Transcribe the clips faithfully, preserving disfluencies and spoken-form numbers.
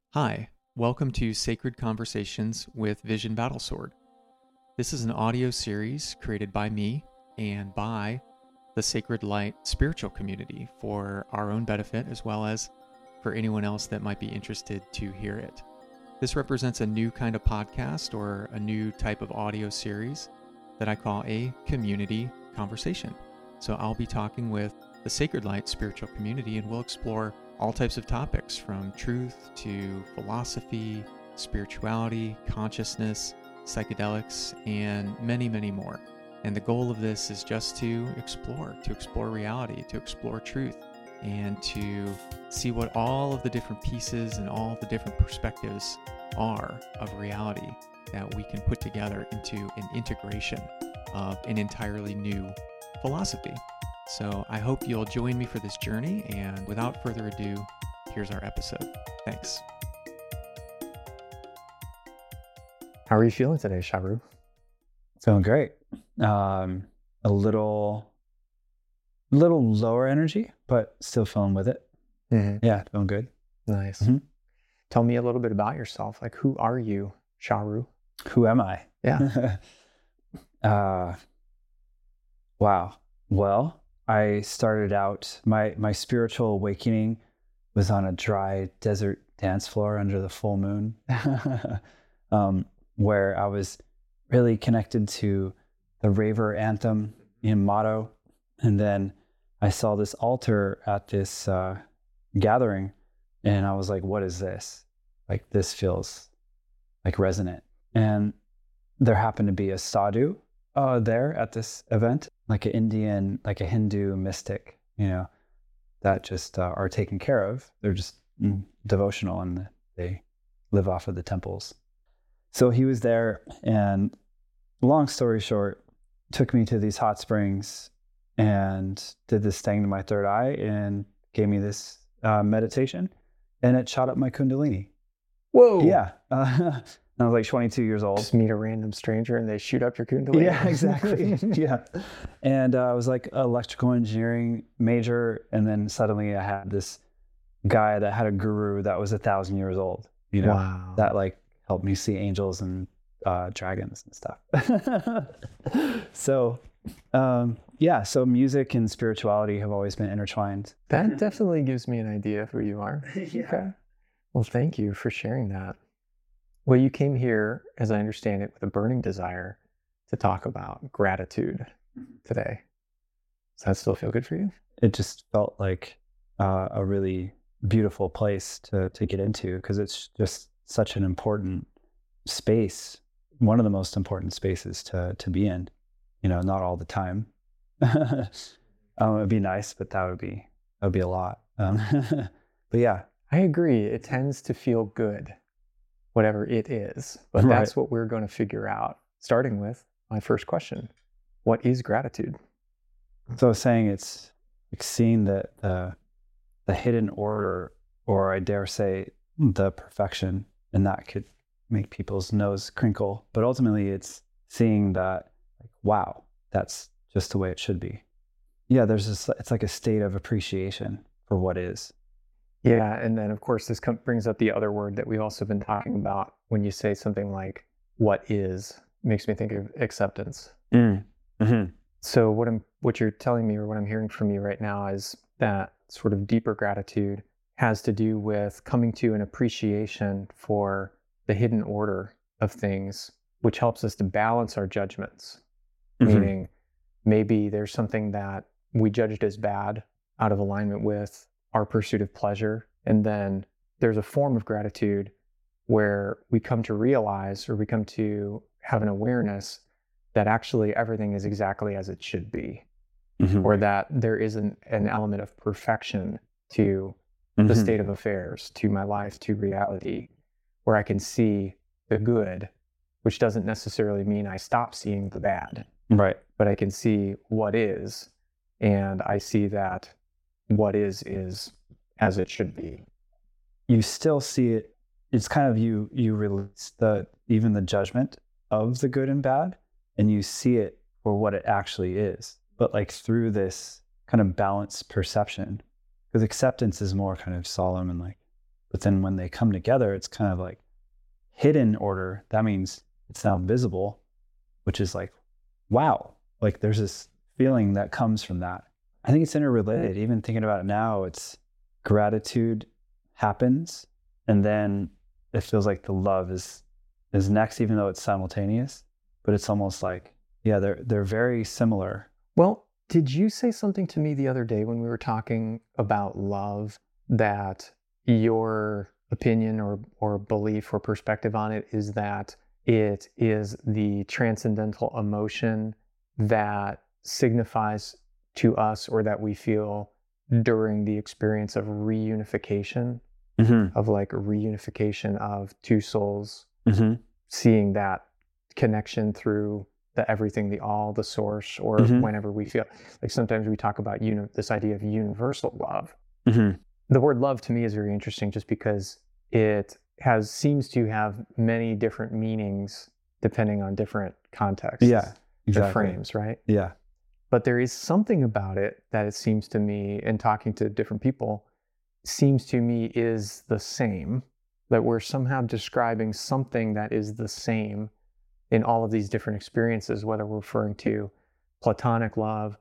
Hi, welcome to Sacred Conversations with Vision Battlesword. This is an audio series created by me and by the Sacred Light spiritual community for our own benefit as well as for anyone else that might be interested to hear it. This represents a new kind of podcast or a new type of audio series that I call a community conversation. So I'll be talking with the Sacred Light spiritual community and we'll explore all types of topics from truth to philosophy, spirituality, consciousness, psychedelics, and many, many more. And the goal of this is just to explore, to explore reality, to explore truth, and to see what all of the different pieces and all the different perspectives are of reality that we can put together into an integration of an entirely new philosophy. So I hope you'll join me for this journey, and without further ado, here's our episode. Thanks. How are you feeling today, Sharu? Feeling great. Um, a little, little lower energy, but still feeling with it. Mm-hmm. Yeah, feeling good. Nice. Mm-hmm. Tell me a little bit about yourself. Like, who are you, Sharu? Who am I? Yeah. uh, wow. Well, I started out, my, my spiritual awakening was on a dry desert dance floor under the full moon, um, where I was really connected to the raver anthem in motto. And then I saw this altar at this uh, gathering, and I was like, what is this? Like, this feels like resonant. And there happened to be a sadhu uh, there at this event, like an Indian, like a Hindu mystic, you know, that just uh, are taken care of. They're just mm, devotional and they live off of the temples. So he was there, and long story short, took me to these hot springs and did this thing to my third eye and gave me this uh, meditation, and it shot up my Kundalini. Whoa. Yeah. Uh, I was like twenty-two years old. Just meet a random stranger and they shoot up your Kundalini. Yeah, exactly. Yeah. And uh, I was like an electrical engineering major. And then suddenly I had this guy that had a guru that was a thousand years old, you know, Wow. that like helped me see angels and uh, dragons and stuff. so, um, yeah, so music and spirituality have always been intertwined. That definitely gives me an idea of who you are. Yeah. Okay. Well, thank you for sharing that. Well, you came here, as I understand it, with a burning desire to talk about gratitude today. Does that still feel good for you? It just felt like uh, a really beautiful place to to get into, because it's just such an important space, one of the most important spaces to to be in. You know, not all the time. um, it'd be nice, but that would be that would be a lot. Um, but yeah, I agree. It tends to feel good, whatever it is. But Right. that's what we're going to figure out, starting with my first question. What is gratitude? so I was saying it's like seeing the the the hidden order, or I dare say the perfection, and that could make people's nose crinkle. But ultimately, it's seeing that, like, wow, that's just the way it should be. Yeah, there's this. It's like a state of appreciation for what is. Yeah, and then of course this com- brings up the other word that we've also been talking about. When you say something like "what is," makes me think of acceptance. Mm. Mm-hmm. So what I'm, what you're telling me, or what I'm hearing from you right now, is that sort of deeper gratitude has to do with coming to an appreciation for the hidden order of things, which helps us to balance our judgments. Mm-hmm. Meaning, maybe there's something that we judged as bad out of alignment with our pursuit of pleasure. And then there's a form of gratitude where we come to realize, or we come to have an awareness that actually everything is exactly as it should be, Mm-hmm. or that there isn't an element of perfection to Mm-hmm. the state of affairs, to my life, to reality, where I can see the good, which doesn't necessarily mean I stop seeing the bad, Right. but I can see what is, and I see that what is is as it should be. You still see it. It's kind of you. You release the even the judgment of the good and bad, and you see it for what it actually is. But like through this kind of balanced perception, because acceptance is more kind of solemn and like, But then when they come together, it's kind of like hidden order. That means it's now visible, which is like, wow, like there's this feeling that comes from that. I think it's interrelated. Even thinking about it now, it's gratitude happens, and then it feels like the love is is next, even though it's simultaneous. But it's almost like, yeah, they're they're very similar. Well, did you say something to me the other day when we were talking about love, that your opinion or or belief or perspective on it is that it is the transcendental emotion that signifies to us, or that we feel during the experience of reunification, Mm-hmm. of like reunification of two souls, Mm-hmm. seeing that connection through the everything, the all, the source, or Mhm. whenever we feel like, sometimes we talk about uni- this idea of universal love. Mm-hmm. The word love to me is very interesting, just because it has seems to have many different meanings depending on different contexts, Yeah, or exactly. frames, right? Yeah. But there is something about it that it seems to me, in talking to different people, seems to me is the same, that we're somehow describing something that is the same in all of these different experiences, whether we're referring to platonic love,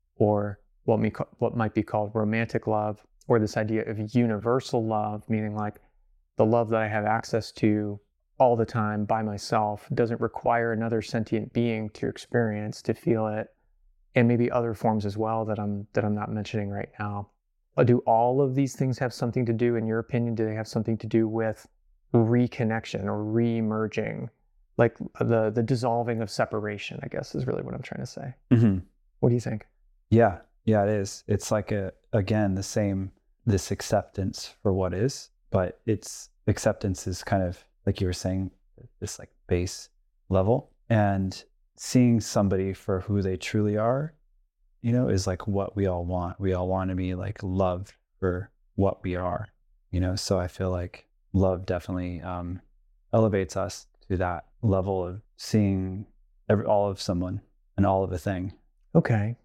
or what, we, what might be called romantic love, or this idea of universal love, meaning like the love that I have access to all the time by myself, doesn't require another sentient being to experience, to feel it, and maybe other forms as well that I'm that I'm not mentioning right now. Do all of these things have something to do, in your opinion, do they have something to do with reconnection or re-merging? Like the the dissolving of separation, I guess, is really what I'm trying to say. Mm-hmm. What do you think? Yeah. Yeah, it is. It's like a again the same this acceptance for what is, but it's acceptance is kind of like you were saying, this like base level, and seeing somebody for who they truly are, you know, is like what we all want. We all want to be like loved for what we are, you know. So I feel like love definitely um, elevates us to that level of seeing every, all of someone and all of a thing. Okay.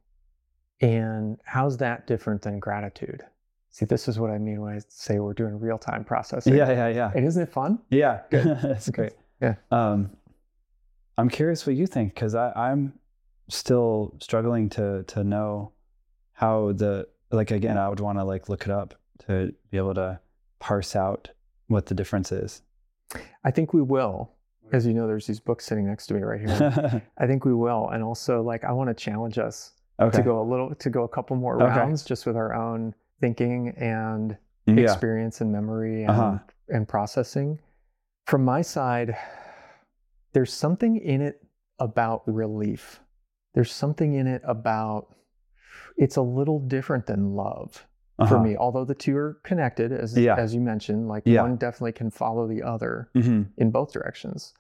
And how's that different than gratitude? See, this is what I mean when I say we're doing real-time processing. Yeah, yeah, yeah. And isn't it fun? Yeah, Good. that's great. Yeah. Um, I'm curious what you think, because I'm still struggling to to know how the, like, again, I would want to like look it up to be able to parse out what the difference is. I think we will. As you know, there's these books sitting next to me right here. I think we will. And also, like, I want to challenge us Okay. to go a little, to go a couple more Okay. rounds, just with our own thinking and Yeah. experience and memory and, Uh-huh. and processing. From my side, there's something in it about relief. There's something in it about, it's a little different than love for Uh-huh. me, although the two are connected, as, Yeah. as you mentioned, like Yeah. one definitely can follow the other Mm-hmm. in both directions.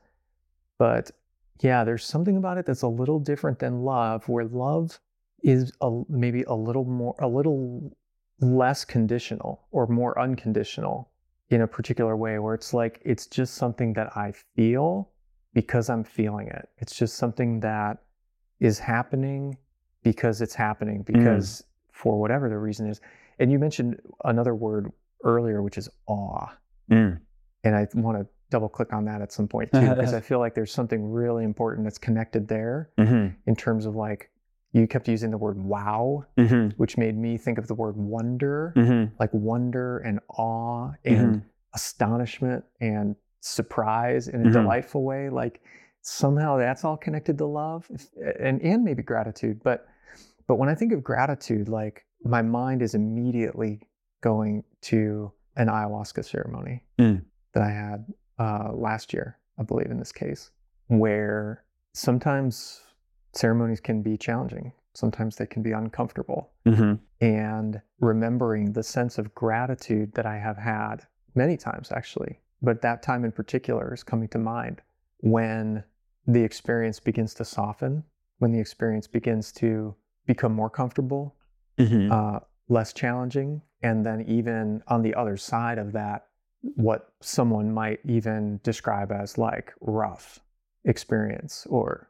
But yeah, there's something about it that's a little different than love, where love is a, maybe a little more, a little less conditional or more unconditional in a particular way, where it's like, it's just something that I feel because I'm feeling it. It's just something that is happening because it's happening, because mm. for whatever the reason is. And you mentioned another word earlier, which is awe. Mm. And I want to double click on that at some point too, because I feel like there's something really important that's connected there, mm-hmm. in terms of, like, you kept using the word wow, mm-hmm. which made me think of the word wonder, mm-hmm. like wonder and awe and mm-hmm. astonishment and surprise in a mm-hmm. delightful way. Like, somehow that's all connected to love, and, and maybe gratitude. But, but when I think of gratitude, like, my mind is immediately going to an ayahuasca ceremony mm. that I had uh, last year, I believe, in this case, where sometimes ceremonies can be challenging. Sometimes they can be uncomfortable. Mm-hmm. And remembering the sense of gratitude that I have had many times, actually, but that time in particular is coming to mind, when the experience begins to soften, when the experience begins to become more comfortable, mm-hmm. uh, less challenging, and then even on the other side of that, what someone might even describe as like rough experience, or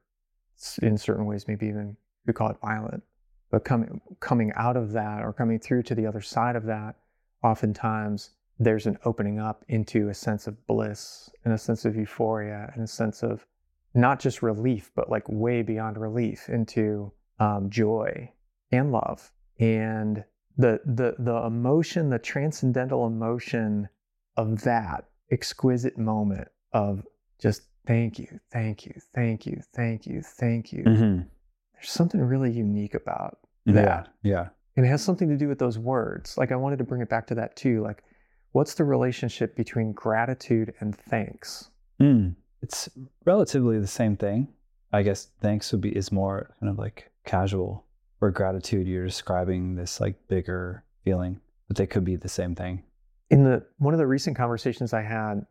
in certain ways, maybe even we call it violent. But coming coming out of that, or coming through to the other side of that, oftentimes there's an opening up into a sense of bliss and a sense of euphoria and a sense of not just relief, but like way beyond relief into um, joy and love. And the, the, the emotion, the transcendental emotion of that exquisite moment of just thank you, thank you, thank you, thank you, thank you. Mm-hmm. There's something really unique about that. Yeah. Yeah. And it has something to do with those words. Like I wanted to bring it back to that too. Like, what's the relationship between gratitude and thanks? Mm. It's relatively the same thing. I guess thanks would be is more kind of like casual, or gratitude, you're describing this like bigger feeling, but they could be the same thing. In the one of the recent conversations I had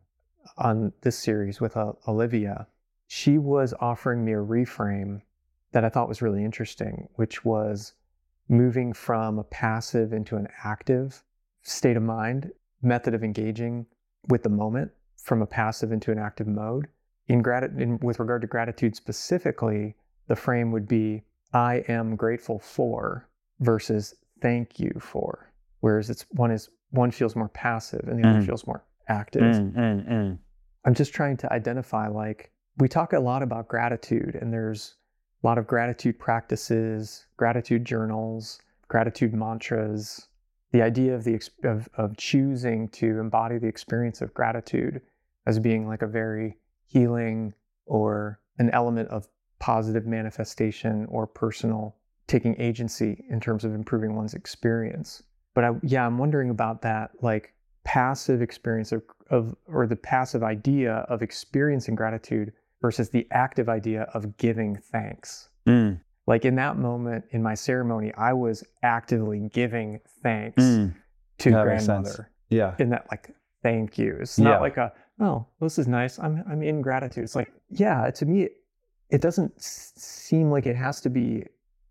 on this series with uh, Olivia, she was offering me a reframe that I thought was really interesting, which was moving from a passive into an active state of mind, method of engaging with the moment, from a passive into an active mode. In grat- in, with regard to gratitude specifically, the frame would be, I am grateful for versus thank you for. Whereas it's one is one feels more passive and the Mm. other feels more active. Mm, mm, mm. I'm just trying to identify, like, we talk a lot about gratitude, and there's a lot of gratitude practices, gratitude journals, gratitude mantras. The idea of the of, of choosing to embody the experience of gratitude as being like a very healing or an element of positive manifestation or personal taking agency in terms of improving one's experience. But I, yeah, I'm wondering about that, like passive experience of, of, or the passive idea of experiencing gratitude versus the active idea of giving thanks. Mm. Like in that moment in my ceremony, I was actively giving thanks Mm. to That makes sense. grandmother. Yeah. In that, like, thank you. It's not Yeah. like a, oh, this is nice. I'm I'm in gratitude. It's like, yeah, to me, it, it doesn't s- seem like it has to be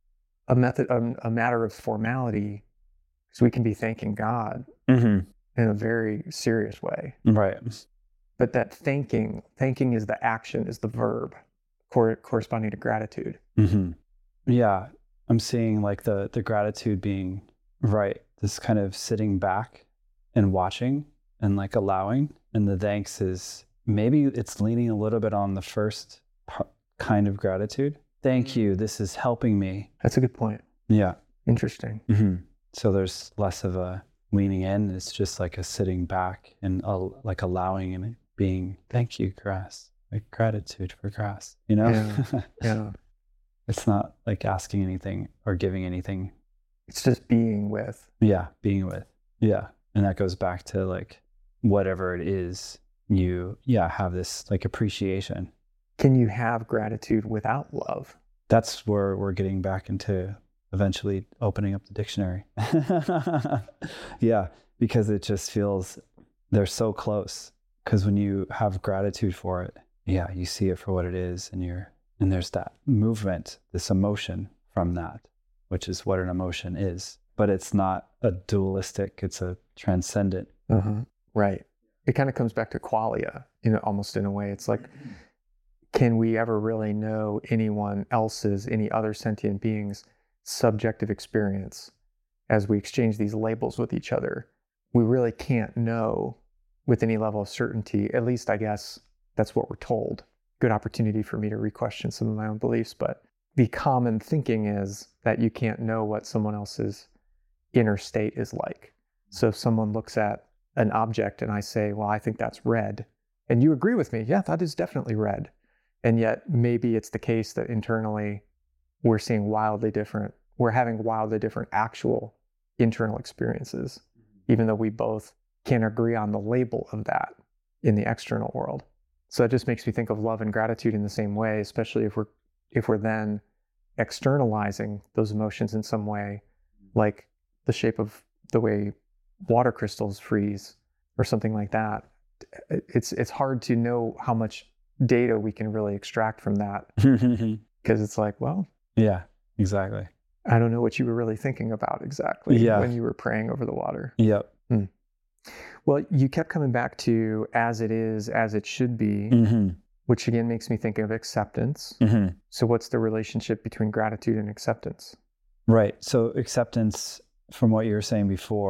a method, a, a matter of formality, because we can be thanking God Mm-hmm. in a very serious way. Right. But that thanking, thanking is the action, is the verb cor- corresponding to gratitude. Mm-hmm. Yeah. I'm seeing like the the gratitude being right. This kind of sitting back and watching and like allowing. And the thanks is maybe it's leaning a little bit on the first par- kind of gratitude. Thank you. This is helping me. That's a good point. Yeah. Interesting. Mm-hmm. So there's less of a leaning in. It's just like a sitting back and uh, like allowing and being, thank you, grass. Like gratitude for grass, you know? Yeah. Yeah. It's not like asking anything or giving anything. It's just being with. Yeah. Being with. Yeah. And that goes back to like whatever it is, you, yeah, have this like appreciation. Can you have gratitude without love? That's where we're getting back into eventually opening up the dictionary. Yeah, because it just feels they're so close. Because when you have gratitude for it, yeah, you see it for what it is, and you're and there's that movement, this emotion from that, which is what an emotion is. But it's not a dualistic; it's a transcendent. Uh-huh. Right. It kind of comes back to qualia, you know, almost in a way. It's like, can we ever really know anyone else's, any other sentient being's subjective experience as we exchange these labels with each other? We really can't know with any level of certainty. At least I guess that's what we're told. Good opportunity for me to re-question some of my own beliefs, but the common thinking is that you can't know what someone else's inner state is like. So if someone looks at an object and I say, well, I think that's red, and you agree with me, yeah, that is definitely red. And yet maybe it's the case that internally we're seeing wildly different, we're having wildly different actual internal experiences, even though we both can agree on the label of that in the external world. So that just makes me think of love and gratitude in the same way, especially if we're if we're then externalizing those emotions in some way, like the shape of the way water crystals freeze or something like that. It's it's hard to know how much data we can really extract from that, because it's like, well, Yeah, exactly. I don't know what you were really thinking about exactly Yeah. when you were praying over the water. Yep. Well, you kept coming back to as it is, as it should be, Mm-hmm. which again makes me think of acceptance. Mm-hmm. So what's the relationship between gratitude and acceptance? Right. So acceptance, from what you were saying before,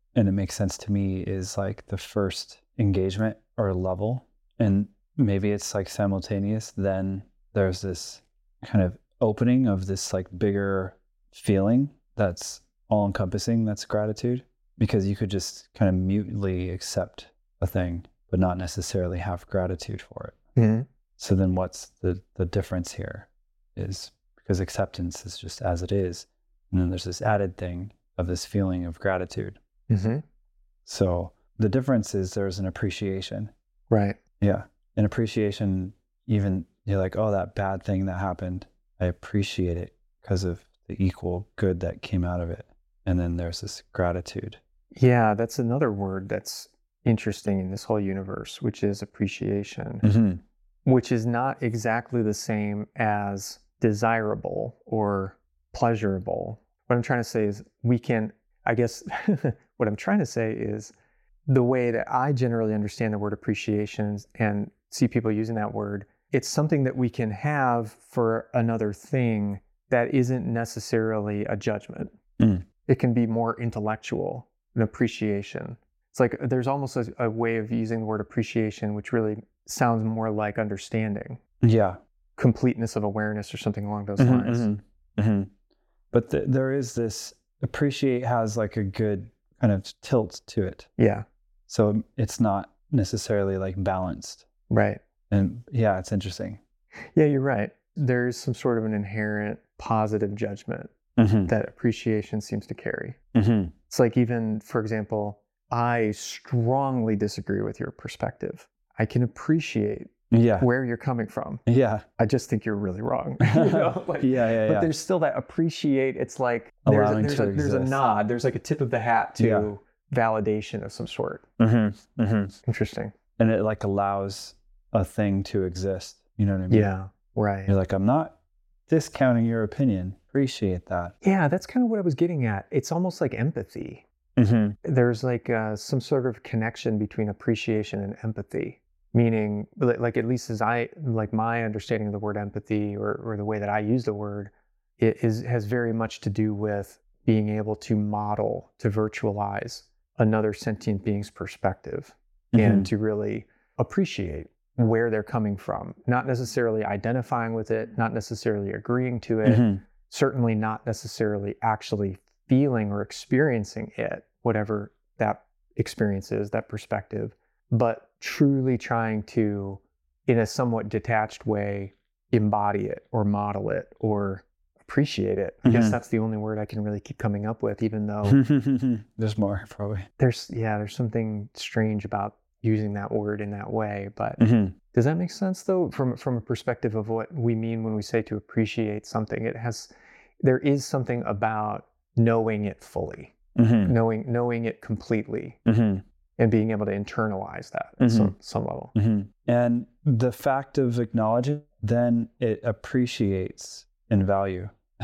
and it makes sense to me, is like the first engagement or level. And maybe it's like simultaneous. Then there's this kind of opening of this like bigger feeling that's all encompassing. That's gratitude, because you could just kind of mutely accept a thing, but not necessarily have gratitude for it. Mm-hmm. So then what's the, the difference here is because acceptance is just as it is. And then there's this added thing of this feeling of gratitude. Mm-hmm. So the difference is there's an appreciation. Right. Yeah. An appreciation, even you're like, oh, that bad thing that happened, I appreciate it because of the equal good that came out of it. And then there's this gratitude. Yeah, that's another word that's interesting in this whole universe, which is appreciation, Mm-hmm. which is not exactly the same as desirable or pleasurable. What I'm trying to say is we can, I guess, what I'm trying to say is the way that I generally understand the word appreciation and see people using that word, it's something that we can have for another thing that isn't necessarily a judgment. Mm. It can be more intellectual, an appreciation. It's like there's almost a, a way of using the word appreciation, which really sounds more like understanding. Yeah. Completeness of awareness or something along those Mm-hmm, lines. mm-hmm, mm-hmm. But th- there is this, appreciate has like a good kind of tilt to it. Yeah. So it's not necessarily like balanced. Right. And yeah, it's interesting. Yeah, you're right. There's some sort of an inherent positive judgment Mm-hmm. that appreciation seems to carry. Mm-hmm. It's like, even, for example, I strongly disagree with your perspective. I can appreciate Yeah. where you're coming from. Yeah. I just think you're really wrong. You know, like, yeah, yeah, but yeah. there's still that appreciate. It's like there's a, Allowing there's, to a, there's a exist. nod. There's like a tip of the hat to Yeah. validation of some sort. Mm-hmm. Mm-hmm. Interesting. And it like allows a thing to exist. You know what I mean? Yeah, right. You're like, I'm not discounting your opinion. Appreciate that. Yeah, that's kind of what I was getting at. It's almost like empathy. Mm-hmm. There's like uh, some sort of connection between appreciation and empathy. Meaning, li- like at least as I, like my understanding of the word empathy, or, or the way that I use the word, it is has very much to do with being able to model, to virtualize another sentient being's perspective, Mm-hmm. and to really appreciate where they're coming from. Not necessarily identifying with it, not necessarily agreeing to it, Mm-hmm. certainly not necessarily actually feeling or experiencing it, whatever that experience is, that perspective, but truly trying to, in a somewhat detached way, embody it or model it or appreciate it. I guess Mhm. that's the only word I can really keep coming up with, even though There's more, probably. there's, yeah, there's something strange about using that word in that way. But Mm-hmm. does that make sense, though, from from a perspective of what we mean when we say to appreciate something? It has, there is something about knowing it fully, Mm-hmm. knowing knowing it completely, Mm-hmm. and being able to internalize that at Mhm. some some level. Mm-hmm. And the fact of acknowledging, then it appreciates in value.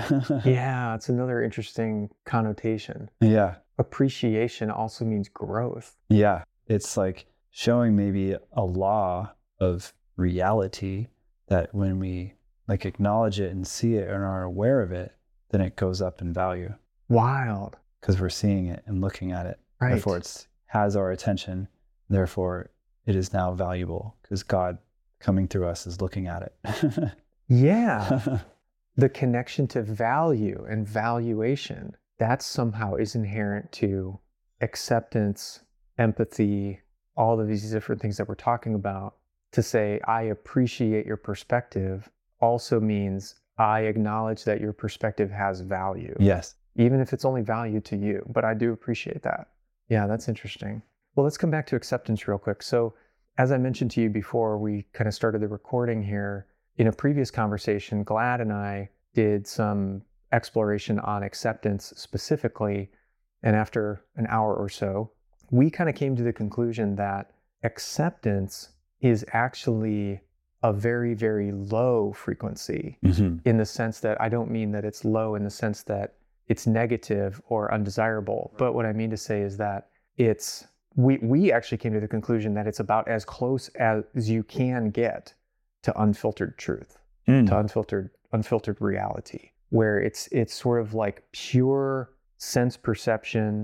Yeah, it's another interesting connotation. Yeah. Appreciation also means growth. Yeah. It's like showing maybe a law of reality that when we like acknowledge it and see it and are aware of it, then it goes up in value Wild. because we're seeing it and looking at it. Right. Therefore, it has our attention. Therefore, it is now valuable because God coming through us is looking at it. Yeah. The connection to value and valuation, that somehow is inherent to acceptance, empathy, all of these different things that we're talking about. To say, I appreciate your perspective also means I acknowledge that your perspective has value, Yes. even if it's only value to you. But I do appreciate that. Yeah, that's interesting. Well, let's come back to acceptance real quick. So, as I mentioned to you before we kind of started the recording here, in a previous conversation, Glad and I did some exploration on acceptance specifically. And after an hour or so, we kind of came to the conclusion that acceptance is actually a very, very low frequency, Mm-hmm. in the sense that I don't mean that it's low in the sense that it's negative or undesirable. But what I mean to say is that it's, we, we actually came to the conclusion that it's about as close as you can get to unfiltered truth, Mm. to unfiltered, unfiltered reality, where it's, it's sort of like pure sense perception,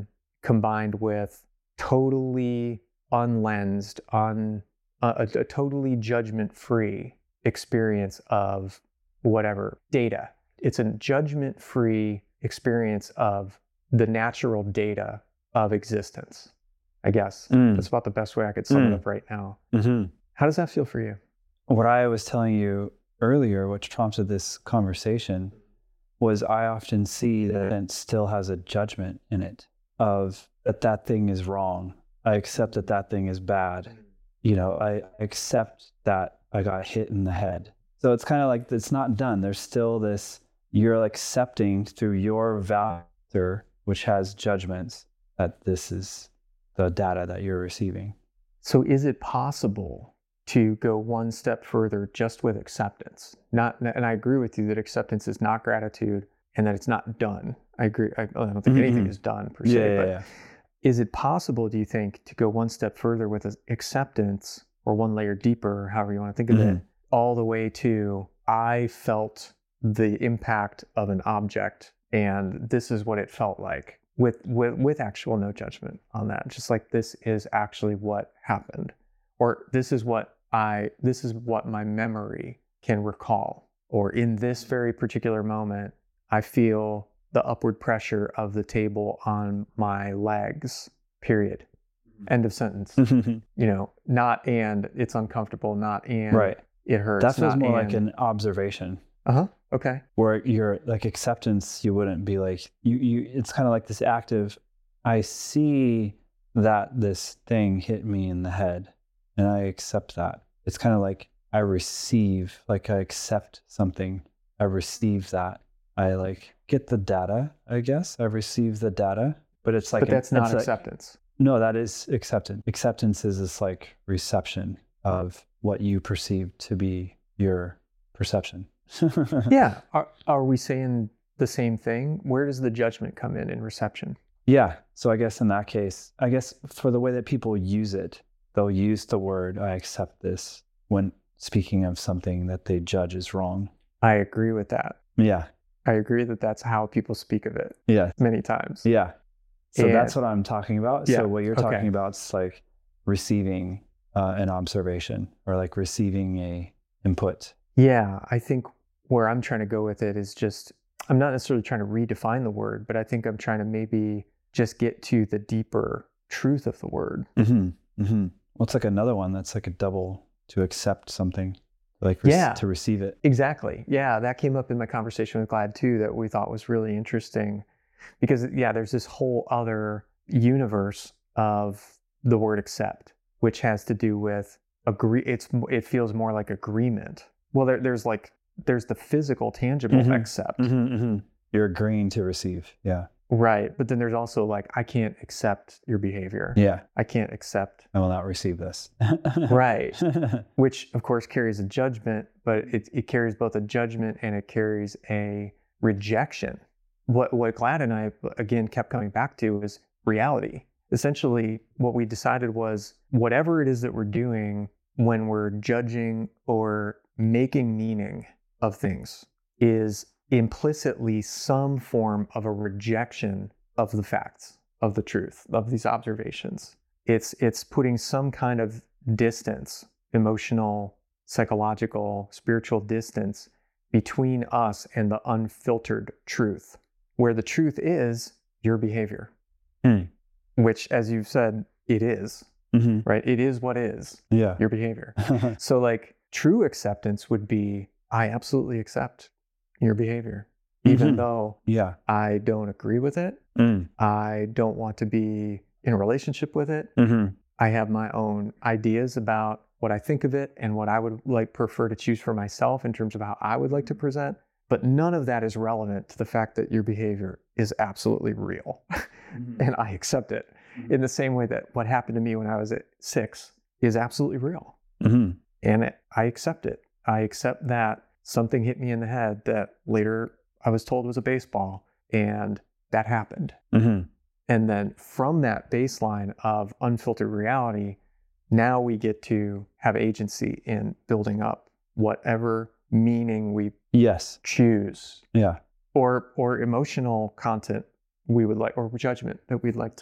combined with totally unlensed, un, uh, a, a totally judgment-free experience of whatever data. It's a judgment-free experience of the natural data of existence, I guess. Mm. That's about the best way I could sum Mm. it up right now. Mm-hmm. How does that feel for you? What I was telling you earlier, which prompted this conversation, was I often see that it still has a judgment in it of that that thing is wrong. I accept that that thing is bad. You know, I accept that I got hit in the head. So it's kind of like it's not done. There's still this, you're accepting through your value, which has judgments, that this is the data that you're receiving. So is it possible to go one step further just with acceptance? Not, and I agree with you that acceptance is not gratitude and that it's not done. I agree. I, I don't think Mm-hmm. anything is done per se, Yeah, yeah, but yeah. is it possible, do you think, to go one step further with acceptance, or one layer deeper, or however you want to think of Mm-hmm. it, all the way to I felt the impact of an object and this is what it felt like, with, with, with actual no judgment on that. Just like this is actually what happened, or this is what I, this is what my memory can recall, or in this very particular moment, I feel the upward pressure of the table on my legs, period. End of sentence. Mm-hmm. You know, not and it's uncomfortable, not and Right. it hurts. That feels not more and. like an observation. Uh-huh. Okay. Where you're like acceptance, you wouldn't be like, you, you, it's kind of like this active, I see that this thing hit me in the head and I accept that. It's kind of like I receive, like I accept something. I receive that. I like get the data, I guess. I receive the data, but it's like, But that's an, not it's like- acceptance. no, that is acceptance. Acceptance is this like reception of what you perceive to be your perception. Yeah. Are, are we saying the same thing? Where does the judgment come in in reception? Yeah. So I guess in that case, I guess for the way that people use it, they'll use the word, I accept this, when speaking of something that they judge is wrong. I agree with that. Yeah. I agree that that's how people speak of it Yeah. many times. Yeah. So And- that's what I'm talking about. Yeah, So what you're okay. talking about is like receiving uh, an observation or like receiving a input. Yeah, I think where I'm trying to go with it is just, I'm not necessarily trying to redefine the word, but I think I'm trying to maybe just get to the deeper truth of the word. Mm-hmm. Mm-hmm. Well, it's like another one that's like a double to accept something, like rec- Yeah. to receive it. Exactly. Yeah, that came up in my conversation with Glad too, that we thought was really interesting, because yeah, there's this whole other universe of the word accept, which has to do with agree. It's it feels more like agreement. Well, there, there's like there's the physical, tangible Mhm. accept, Mm-hmm, mm-hmm. You're agreeing to receive. Yeah. right? But then there's also like I can't accept your behavior. Yeah. I can't accept, I will not receive this. right? Which of course carries a judgment, but it, it carries both a judgment and it carries a rejection. What what Glad and I again kept coming back to is reality. Essentially, what we decided was whatever it is that we're doing when we're judging or making meaning of things is implicitly some form of a rejection of the facts, of the truth, of these observations. It's it's putting some kind of distance, emotional, psychological, spiritual distance between us and the unfiltered truth, where the truth is your behavior, Hmm. which, as you've said, it is, Mm-hmm. right? It is what is Yeah. your behavior. So like true acceptance would be, I absolutely accept your behavior, even Mhm. though Yeah. I don't agree with it. Mm. I don't want to be in a relationship with it. Mm-hmm. I have my own ideas about what I think of it and what I would like prefer to choose for myself in terms of how I would like to present. But none of that is relevant to the fact that your behavior is absolutely real. And I accept it in the same way that what happened to me when I was at six is absolutely real. Mm-hmm. And it, I accept it. I accept that something hit me in the head that later I was told was a baseball, and that happened. Mm-hmm. And then from that baseline of unfiltered reality, now we get to have agency in building up whatever meaning we Yes. choose, Yeah. or or emotional content we would like, or judgment that we'd like to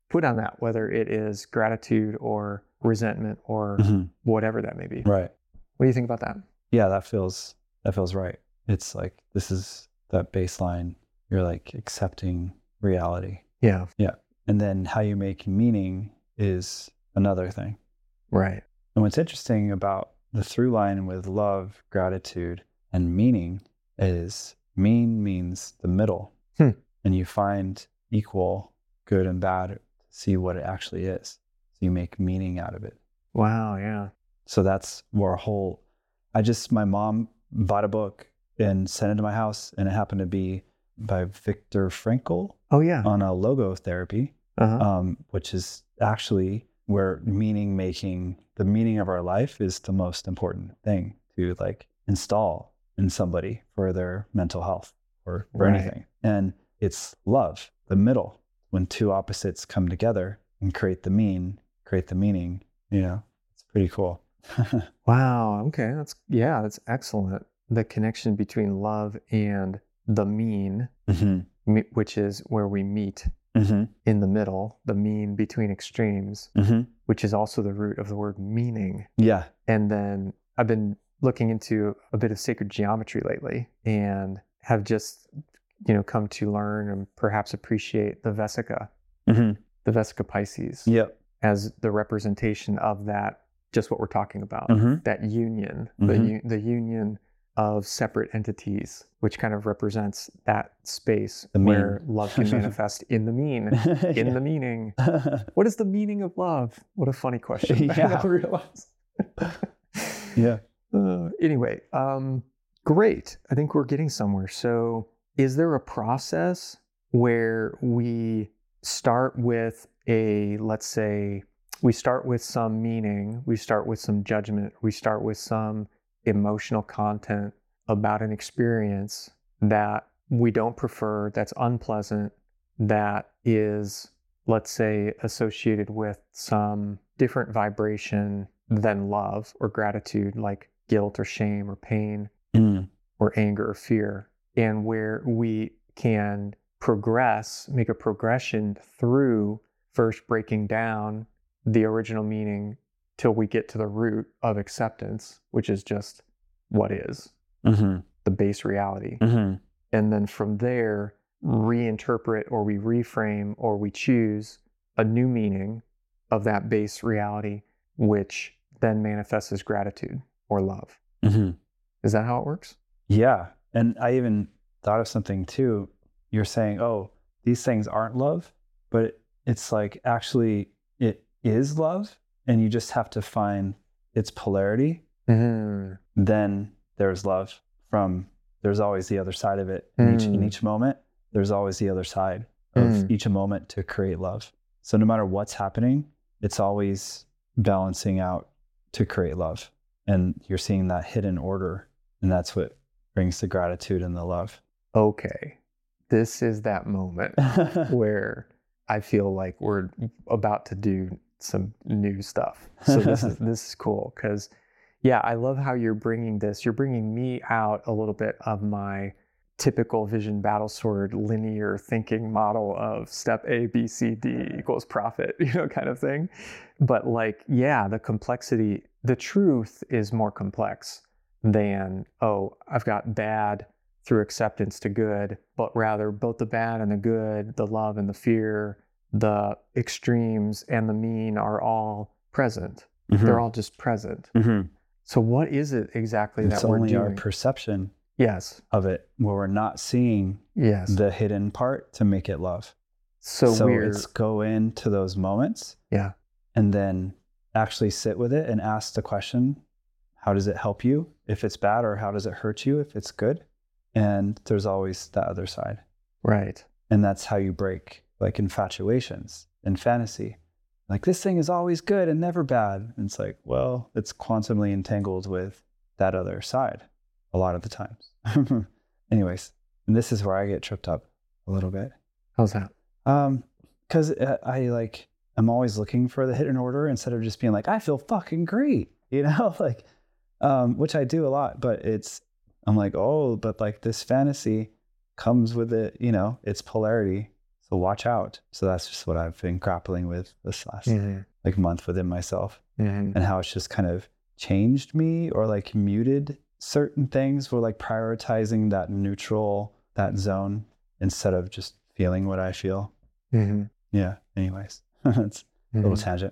put on that, whether it is gratitude or resentment or Mm-hmm. whatever that may be. Right. What do you think about that? Yeah, that feels that feels right. It's like this is that baseline. You're like accepting reality. Yeah. Yeah. And then how you make meaning is another thing. Right. And what's interesting about the through line with love, gratitude, and meaning is mean means the middle. Hmm. And you find equal good and bad to see what it actually is. So you make meaning out of it. Wow. Yeah. So that's our whole, I just, my mom bought a book and sent it to my house, and it happened to be by Viktor Frankl Oh, yeah. on a logotherapy, Uh-huh. um, which is actually where meaning making, the meaning of our life is the most important thing to like install in somebody for their mental health or for Right. anything. And it's love, the middle, when two opposites come together and create the mean, create the meaning, you know, it's pretty cool. Wow. Okay. That's, yeah, that's excellent. The connection between love and the mean, mm-hmm. me- which is where we meet Mm-hmm. in the middle, the mean between extremes, Mm-hmm. which is also the root of the word meaning. Yeah. And then I've been looking into a bit of sacred geometry lately and have just, you know, come to learn and perhaps appreciate the Vesica, Mm-hmm. the Vesica Pisces, Yep. as the representation of that, just what we're talking about, Mm-hmm. that union, the Mhm. u- the union of separate entities, which kind of represents that space The where mean. love can manifest in the mean, in the meaning. What is the meaning of love? What a funny question. I Yeah. now realize. Yeah. Uh, anyway, um, great. I think we're getting somewhere. So, is there a process where we start with a, let's say, we start with some meaning, we start with some judgment, we start with some emotional content about an experience that we don't prefer, that's unpleasant, that is, let's say, associated with some different vibration than love or gratitude, like guilt or shame or pain Mm. or anger or fear, and where we can progress, make a progression through first breaking down the original meaning till we get to the root of acceptance, which is just what is, Mm-hmm. the base reality. Mm-hmm. And then from there, reinterpret or we reframe or we choose a new meaning of that base reality, which then manifests as gratitude or love. Mm-hmm. Is that how it works? Yeah. And I even thought of something too. You're saying, oh, these things aren't love, but it's like actually it is love, and you just have to find its polarity. Mm-hmm. Then there's love. From there's always the other side of it. In, each, in Mm. each moment, there's always the other side of Mm. each moment to create love. So no matter what's happening, it's always balancing out to create love. And you're seeing that hidden order. And that's what brings the gratitude and the love. Okay, this is that moment where I feel like we're about to do some new stuff. So this is this is cool because, yeah, I love how you're bringing this. You're bringing me out a little bit of my typical Vision Battle Sword linear thinking model of step A, B, C, D equals profit, you know, kind of thing. But like, yeah, the complexity, the truth is more complex than, oh, I've got bad through acceptance to good, but rather both the bad and the good, the love and the fear, the extremes and the mean are all present. Mm-hmm. They're all just present. Mm-hmm. So what is it exactly It's that we're only doing? our perception Yes. of it where we're not seeing Yes. the hidden part to make it love. So, So we're, it's go into those moments yeah. and then actually sit with it and ask the question, how does it help you if it's bad, or how does it hurt you if it's good? And there's always that other side. Right. And that's how you break like infatuations and fantasy. Like this thing is always good and never bad. And it's like, well, it's quantumly entangled with that other side a lot of the times. Anyways, and this is where I get tripped up a little bit. How's that? Um, because I like, I'm always looking for the hidden order instead of just being like, I feel fucking great, you know, like, um, which I do a lot, but it's, I'm like, oh, but like this fantasy comes with it, you know, its polarity. So watch out. So that's just what I've been grappling with this last Mm-hmm. like month within myself, Mm-hmm. and how it's just kind of changed me or like muted certain things. We're like prioritizing that neutral, that zone, instead of just feeling what I feel. Mm-hmm. Yeah. Anyways, it's a little tangent.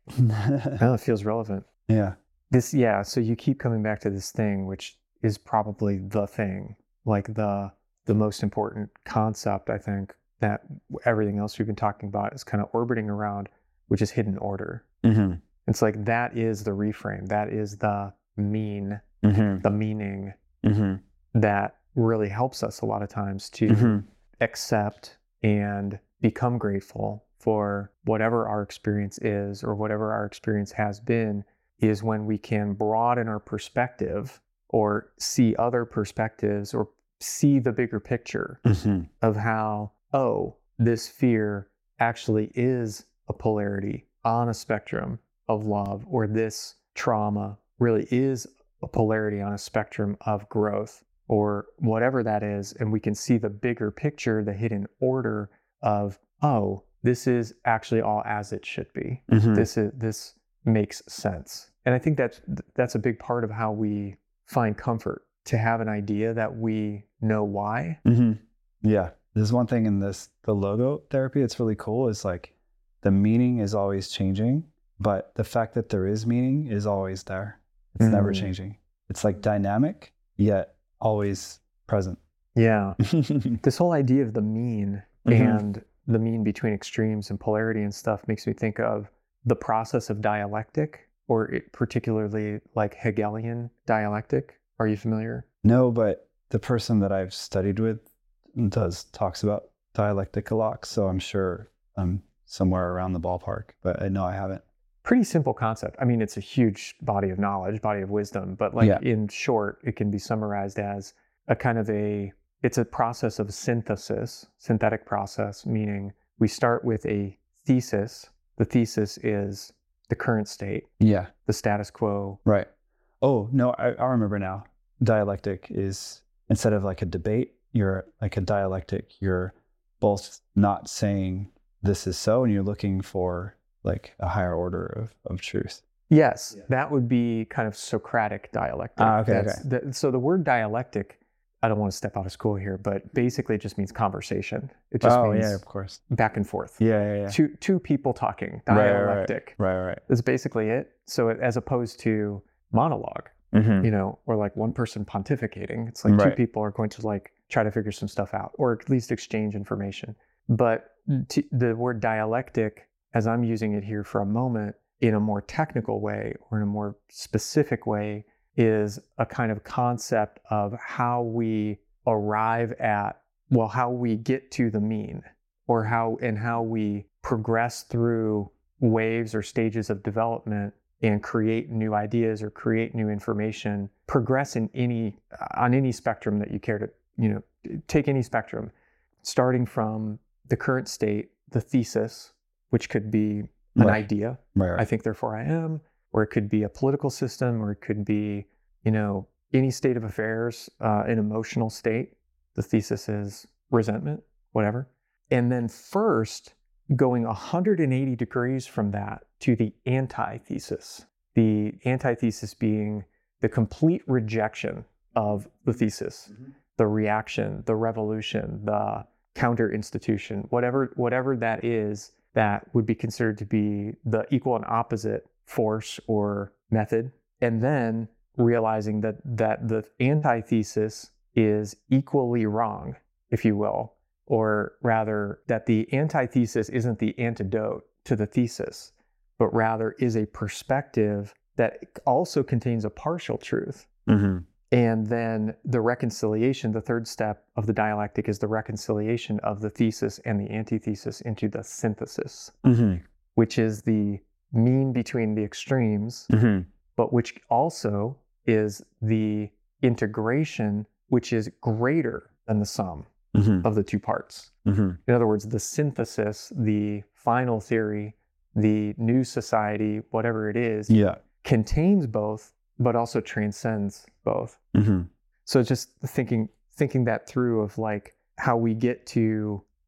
Well, it feels relevant. Yeah. This, yeah. So you keep coming back to this thing, which is probably the thing, like the the most important concept, I think, that everything else we've been talking about is kind of orbiting around, which is hidden order. Mm-hmm. It's like that is the reframe. That is the mean, Mm-hmm. the meaning Mm-hmm. that really helps us a lot of times to Mm-hmm. accept and become grateful for whatever our experience is or whatever our experience has been, is when we can broaden our perspective or see other perspectives or see the bigger picture Mm-hmm. of how, oh, this fear actually is a polarity on a spectrum of love, or this trauma really is a polarity on a spectrum of growth, or whatever that is. And we can see the bigger picture, the hidden order of, oh, this is actually all as it should be. Mm-hmm. This is this makes sense. And I think that's that's a big part of how we find comfort, to have an idea that we know why. Mm-hmm. Yeah. There's one thing in this, the logo therapy, it's really cool, is like the meaning is always changing, but the fact that there is meaning is always there. It's Mm. never changing. It's like dynamic, yet always present. Yeah. This whole idea of the mean Mhm. and the mean between extremes and polarity and stuff makes me think of the process of dialectic, or it, particularly like Hegelian dialectic. Are you familiar? No, but the person that I've studied with does talks about dialectic a lot, so I'm sure I'm somewhere around the ballpark, but I know I haven't. Pretty simple concept. I mean, it's a huge body of knowledge, body of wisdom, but like Yeah. in short, it can be summarized as a kind of a, it's a process of synthesis, synthetic process, meaning we start with a thesis. The thesis is the current state, Yeah, the status quo. right. Oh, no, I, I remember now. Dialectic is, instead of like a debate, you're like a dialectic. You're both not saying this is so, and you're looking for like a higher order of, of truth. Yes, Yeah. that would be kind of Socratic dialectic. Ah, okay, That's the- so the word dialectic, I don't want to step out of school here, but basically it just means conversation. It just Oh, means yeah, of course. back and forth. Yeah, yeah, yeah. Two two people talking, Right, right, right. dialectic. Right, right. That's basically it. So it, as opposed to monologue, Mm-hmm. you know, or like one person pontificating, it's like two Right. people are going to like try to figure some stuff out, or at least exchange information. But t- the word dialectic, as I'm using it here for a moment, in a more technical way or in a more specific way, is a kind of concept of how we arrive at, well, how we get to the mean, or how and how we progress through waves or stages of development and create new ideas or create new information, progress in any on any spectrum that you care to, you know, take any spectrum, starting from the current state, the thesis, which could be an Right. idea, Right, right. I think therefore I am, or it could be a political system, or it could be, you know, any state of affairs, uh, an emotional state. The thesis is resentment, whatever. And then first, going one hundred eighty degrees from that to the antithesis. The antithesis being the complete rejection of the thesis, Mhm. the reaction, the revolution, the counter institution, whatever whatever that is, that would be considered to be the equal and opposite force or method. And then realizing that that the antithesis is equally wrong, if you will, or rather that the antithesis isn't the antidote to the thesis, but rather is a perspective that also contains a partial truth. Mm-hmm. And then the reconciliation, the third step of the dialectic, is the reconciliation of the thesis and the antithesis into the synthesis, Mm-hmm. which is the mean between the extremes, Mm-hmm. but which also is the integration, which is greater than the sum Mm-hmm. of the two parts. Mm-hmm. In other words, the synthesis, the final theory, the new society, whatever it is, Yeah. contains both, but also transcends both. Mm-hmm. So just thinking thinking that through of like how we get to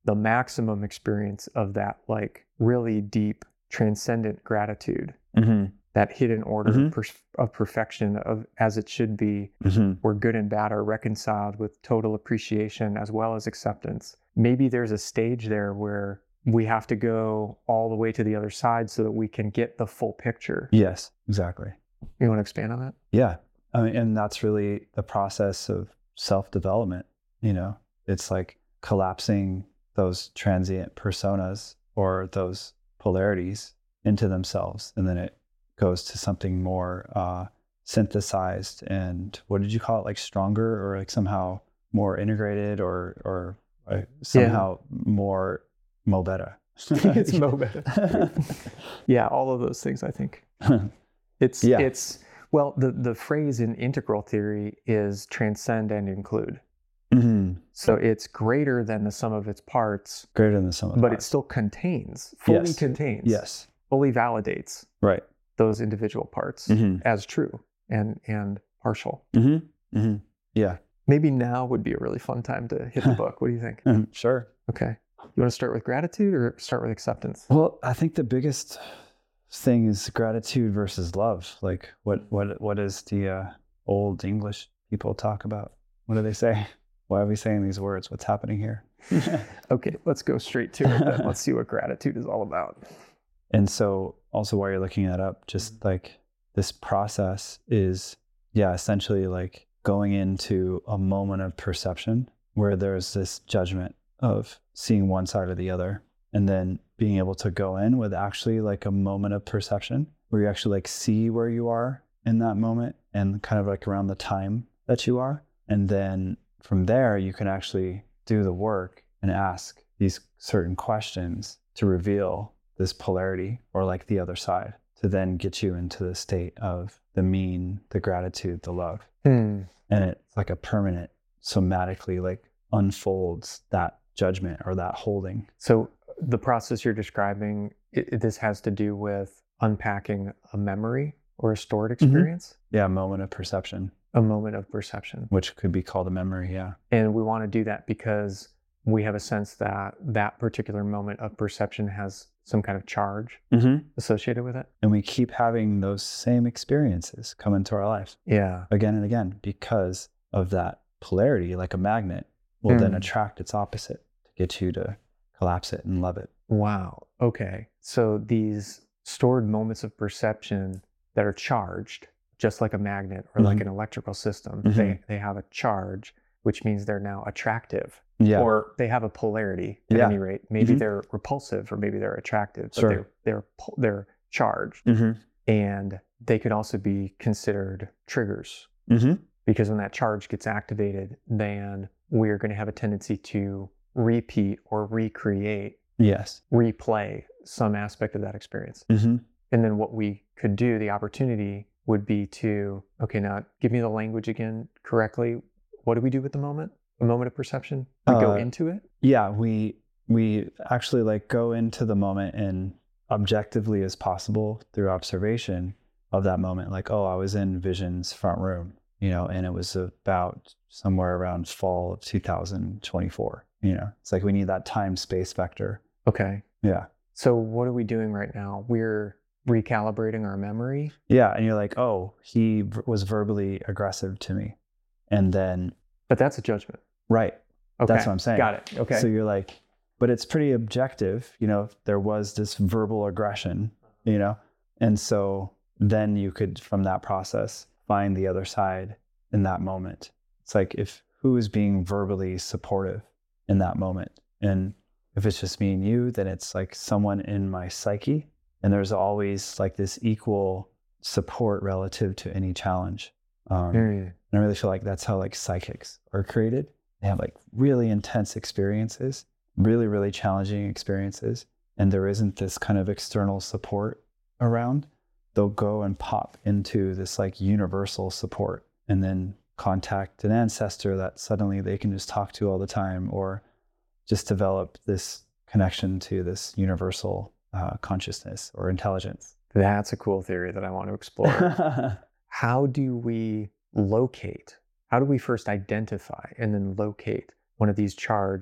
the maximum experience of that like really deep transcendent gratitude, Mm-hmm. that hidden order Mhm. of, per- of perfection of as it should be, Mm-hmm. where good and bad are reconciled with total appreciation as well as acceptance. Maybe there's a stage there where we have to go all the way to the other side so that we can get the full picture. Yes, exactly. You want to expand on that? Yeah. I mean, and that's really the process of self-development. You know, it's like collapsing those transient personas or those polarities into themselves. And then it goes to something more uh, synthesized and what did you call it? Like stronger or like somehow more integrated or, or uh, somehow yeah. more mo better. It's mo better. Yeah. All of those things, I think. It's, yeah. it's, well, the, the phrase in integral theory is transcend and include. Mm-hmm. So it's greater than the sum of its parts. Greater than the sum of the but parts. It still contains, fully yes. contains. Yes. Fully validates. Right. Those individual parts mm-hmm. as true and, and partial. Mm-hmm. Mm-hmm. Yeah. Maybe now would be a really fun time to hit the book. What do you think? Sure. Okay. You want to start with gratitude or start with acceptance? Well, I think the biggest thing is gratitude versus love. Like what what what is the uh, old English people talk about? What do they say? Why are we saying these words? What's happening here? Okay, let's go straight to it then. Let's see what gratitude is all about. And so also while you're looking that up, just like this process is, yeah, essentially like going into a moment of perception where there's this judgment of seeing one side or the other, and then being able to go in with actually like a moment of perception where you actually like see where you are in that moment and kind of like around the time that you are. And then from there, you can actually do the work and ask these certain questions to reveal this polarity or like the other side to then get you into the state of the mean, the gratitude, the love. Hmm. And it's like a permanent, somatically like unfolds that judgment or that holding. So the process you're describing, it, it, this has to do with unpacking a memory or a stored experience? Mm-hmm. Yeah, a moment of perception. A moment of perception. Which could be called a memory, yeah. And we want to do that because we have a sense that that particular moment of perception has some kind of charge mm-hmm. associated with it. And we keep having those same experiences come into our life. Yeah. Again and again, because of that polarity, like a magnet will mm. then attract its opposite to get you to collapse it and love it. Wow. Okay. So these stored moments of perception that are charged, just like a magnet or mm-hmm. like an electrical system, mm-hmm. they, they have a charge, which means they're now attractive. Yeah. Or they have a polarity at yeah. any rate. Maybe mm-hmm. they're repulsive or maybe they're attractive, but sure. they're, they're, they're charged. Mm-hmm. And they could also be considered triggers. Mm-hmm. Because when that charge gets activated, then we're going to have a tendency to repeat or recreate, yes, replay some aspect of that experience. Mm-hmm. And then what we could do, the opportunity would be to, okay, now give me the language again correctly. What do we do with the moment? A moment of perception? We uh, go into it? Yeah, we we actually like go into the moment and objectively as possible through observation of that moment. Like, oh, I was in Vision's front room, you know, and it was about somewhere around fall of two thousand twenty-four. You know, it's like we need that time space vector. Okay. Yeah. So what are we doing right now? We're recalibrating our memory. Yeah. And you're like, oh, he v- was verbally aggressive to me. And then. But that's a judgment. Right. Okay. That's what I'm saying. Got it. Okay. So you're like, but it's pretty objective. You know, there was this verbal aggression, you know, and so then you could, from that process, find the other side in that moment. It's like if who is being verbally supportive in that moment. And if it's just me and you, then it's like someone in my psyche. And there's always like this equal support relative to any challenge. Um, mm. And I really feel like that's how like psychics are created. They have like really intense experiences, really, really challenging experiences. And there isn't this kind of external support around. They'll go and pop into this like universal support and then contact an ancestor that suddenly they can just talk to all the time, or just develop this connection to this universal uh, consciousness or intelligence. That's a cool theory that I want to explore. How do we locate? How do we first identify and then locate one of these charged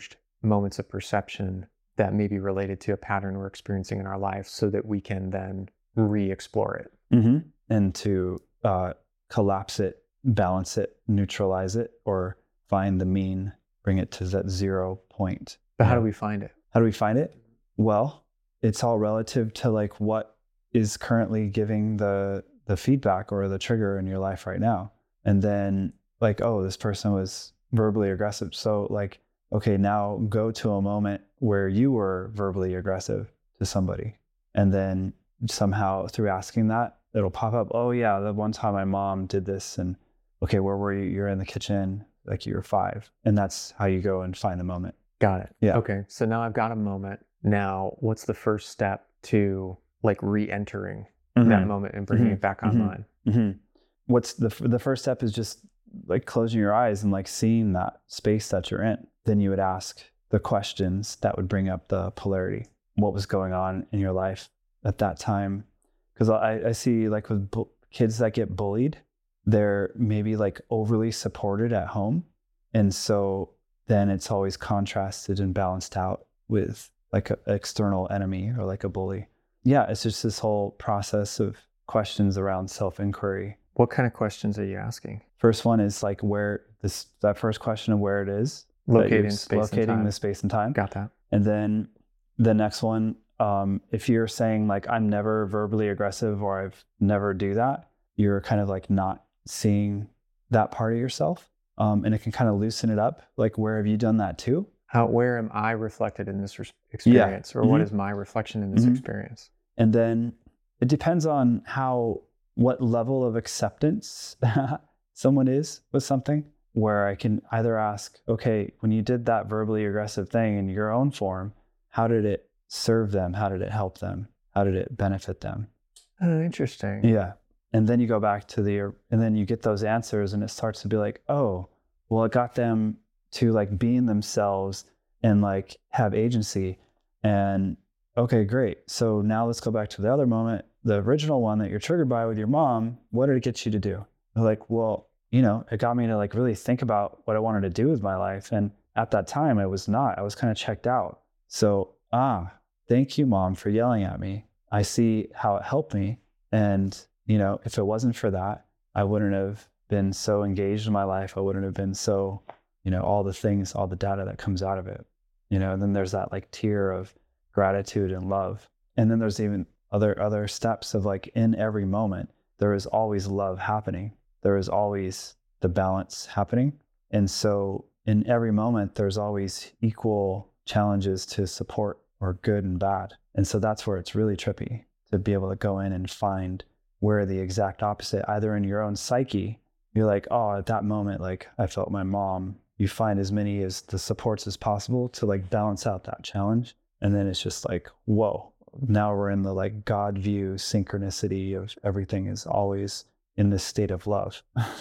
moments of perception that may be related to a pattern we're experiencing in our life so that we can then re-explore it. Mm-hmm. And to uh, collapse it, balance it, neutralize it, or find the mean, bring it to that zero point. But how do we find it? How do we find it? Well, it's all relative to like what is currently giving the the feedback or the trigger in your life right now. And then like, oh, this person was verbally aggressive. So like, okay, now go to a moment where you were verbally aggressive to somebody. And then somehow through asking that, it'll pop up. Oh yeah, the one time my mom did this, and okay, where were you? You're in the kitchen, like you were five. And that's how you go and find the moment. Got it. Yeah. Okay. So now I've got a moment. Now, what's the first step to like re-entering Mm-hmm. that moment and bringing Mm-hmm. it back Mm-hmm. online? Mm-hmm. What's the the first step is just like closing your eyes and like seeing that space that you're in. Then you would ask the questions that would bring up the polarity. What was going on in your life at that time? Because I, I see like with bu- kids that get bullied, they're maybe like overly supported at home. And so then it's always contrasted and balanced out with like an external enemy or like a bully. Yeah, it's just this whole process of questions around self-inquiry. What kind of questions are you asking? First one is like where this, that first question of where it is. that Locating you're space and Locating time. the space and time. Got that. And then the next one, um, if you're saying like, I'm never verbally aggressive or I've never do that, you're kind of like not seeing that part of yourself. Um, and it can kind of loosen it up. Like, where have you done that too? How, where am I reflected in this res- experience? Yeah. Or what Mhm. is my reflection in this Mhm. experience? And then it depends on how, what level of acceptance someone is with something, where I can either ask, okay, when you did that verbally aggressive thing in your own form, how did it serve them? How did it help them? How did it benefit them? Oh, interesting. Yeah. And then you go back to the, and then you get those answers and it starts to be like, oh, well, it got them to like be in themselves and like have agency. And okay, great. So now let's go back to the other moment, the original one that you're triggered by with your mom. What did it get you to do? They're like, well, you know, it got me to like really think about what I wanted to do with my life. And at that time I was not, I was kind of checked out. So, ah, thank you, Mom, for yelling at me. I see how it helped me. And, you know, if it wasn't for that, I wouldn't have been so engaged in my life. I wouldn't have been so, you know, all the things, all the data that comes out of it, you know, and then there's that like tier of gratitude and love. And then there's even other, other steps of like in every moment, there is always love happening. There is always the balance happening. And so in every moment, there's always equal challenges to support or good and bad. And so that's where it's really trippy to be able to go in and find where the exact opposite, either in your own psyche, you're like, oh, at that moment, like I felt my mom. You find as many as the supports as possible to like balance out that challenge. And then it's just like, whoa, now we're in the like God view synchronicity of everything is always in this state of love.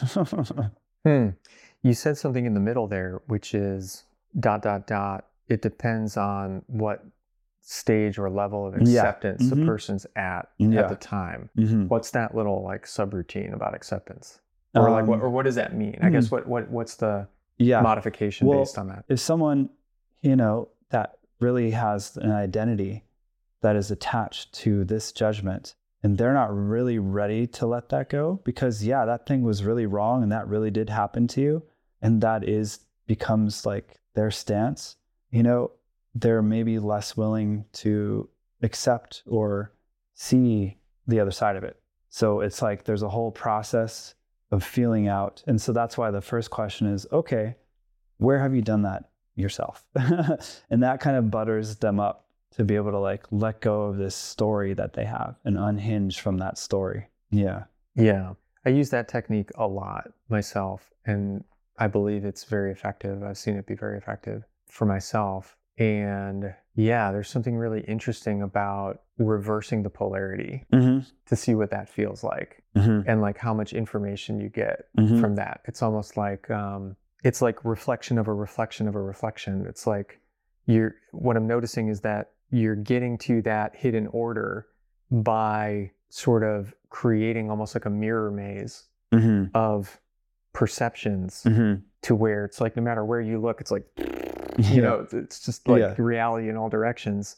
Hmm. You said something in the middle there, which is dot, dot, dot. It depends on what stage or level of Yeah. acceptance Mhm. the person's at Yeah. at the time. Mm-hmm. What's that little like subroutine about acceptance? Or like what, Um, or what does that mean? I guess what, what, what's the Yeah. modification Well, based on that? If someone, you know, that really has an identity that is attached to this judgment and they're not really ready to let that go, because yeah, that thing was really wrong and that really did happen to you, and that is becomes like their stance, you know, they're maybe less willing to accept or see the other side of it. So it's like there's a whole process of feeling out. And so that's why the first question is, okay, where have you done that yourself? And that kind of butters them up to be able to like let go of this story that they have and unhinge from that story. Yeah. Yeah. I use that technique a lot myself, and I believe it's very effective. I've seen it be very effective for myself. And yeah, there's something really interesting about reversing the polarity Mm-hmm. to see what that feels like Mm-hmm. and like how much information you get Mhm. from that. It's almost like, um, it's like reflection of a reflection of a reflection. It's like you're, what I'm noticing is that you're getting to that hidden order by sort of creating almost like a mirror maze Mm-hmm. of perceptions Mm-hmm. to where it's like no matter where you look, it's like, you Yeah. know, it's just like Yeah. reality in all directions.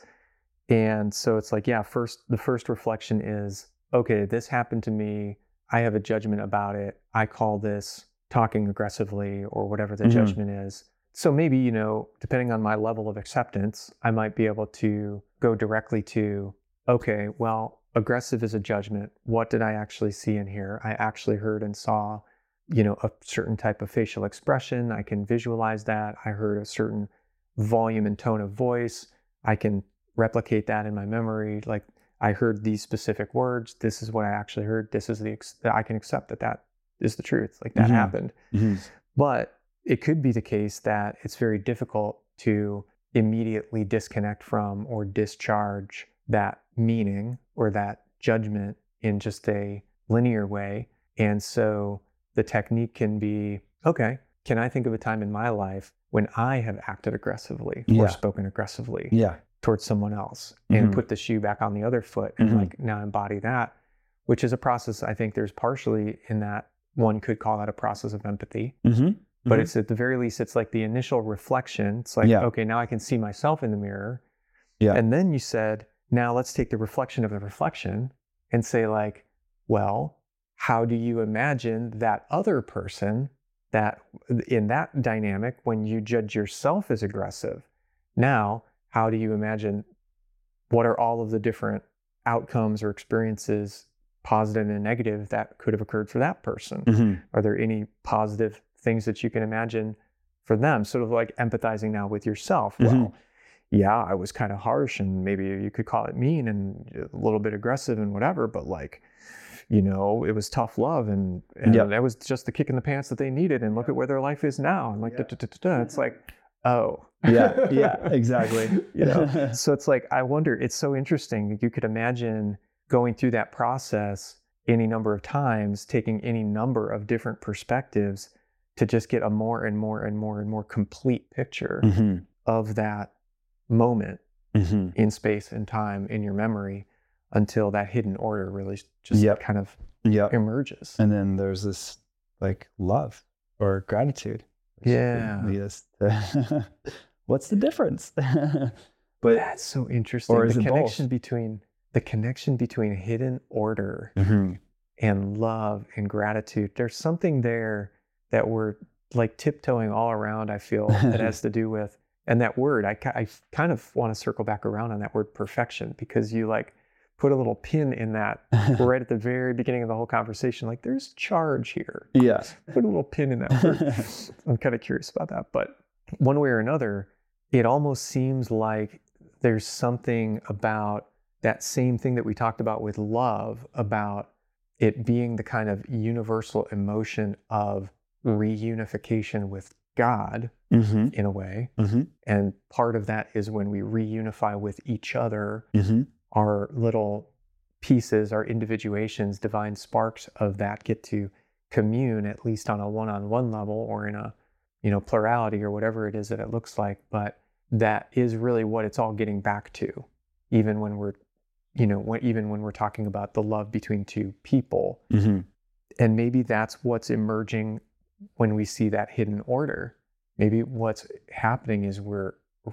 And so it's like, yeah, first, the first reflection is, okay, this happened to me. I have a judgment about it. I call this talking aggressively or whatever the Mhm. judgment is. So maybe, you know, depending on my level of acceptance, I might be able to go directly to, okay, well, aggressive is a judgment. What did I actually see in here? I actually heard and saw, you know, a certain type of facial expression. I can visualize that. I heard a certain volume and tone of voice. I can replicate that in my memory. Like, I heard these specific words. This is what I actually heard. This is the, ex- I can accept that that is the truth. Like that Mhm. happened. Mhm. But it could be the case that it's very difficult to immediately disconnect from or discharge that meaning or that judgment in just a linear way. And so the technique can be, okay, can I think of a time in my life when I have acted aggressively Yeah. or spoken aggressively Yeah. towards someone else and Mhm. put the shoe back on the other foot and Mhm. like now embody that, which is a process. I think there's partially in that one could call that a process of empathy, Mhm. but Mhm. it's at the very least, it's like the initial reflection. It's like, Yeah. okay, now I can see myself in the mirror. Yeah. And then you said, now let's take the reflection of the reflection and say like, well, how do you imagine that other person that in that dynamic, when you judge yourself as aggressive, now, how do you imagine what are all of the different outcomes or experiences, positive and negative, that could have occurred for that person? Mhm. Are there any positive things that you can imagine for them? Sort of like empathizing now with yourself. Mhm. Well, yeah, I was kind of harsh and maybe you could call it mean and a little bit aggressive and whatever, but like, you know, it was tough love and, and Yep. that was just the kick in the pants that they needed. And look at where their life is now. And like, Yeah. da, da, da, da, da. It's like, oh. Yeah. Yeah. Exactly. You know, so it's like, I wonder, it's so interesting. You could imagine going through that process any number of times, taking any number of different perspectives to just get a more and more and more and more complete picture Mhm. of that moment Mhm. in space and time in your memory until that hidden order really just Yep. kind of Yep. emerges. And then there's this like love or gratitude. which Yeah. could lead us to what's the difference? but That's so interesting. Or is the it connection both? between the connection between hidden order Mhm. and love and gratitude. There's something there that we're like tiptoeing all around, I feel, that has to do with, and that word, I, ki- I kind of want to circle back around on that word perfection, because you like put a little pin in that right at the very beginning of the whole conversation. Like there's charge here. Yeah. Put a little pin in that word. I'm kind of curious about that. But one way or another, it almost seems like there's something about that same thing that we talked about with love, about it being the kind of universal emotion of reunification with God Mhm. in a way. Mhm. And part of that is when we reunify with each other, Mhm. our little pieces, our individuations, divine sparks of that get to commune, at least on a one-on-one level or in a, you know, plurality or whatever it is that it looks like. But that is really what it's all getting back to, even when we're, you know, when, even when we're talking about the love between two people. Mhm. And maybe that's what's emerging when we see that hidden order. Maybe what's happening is we're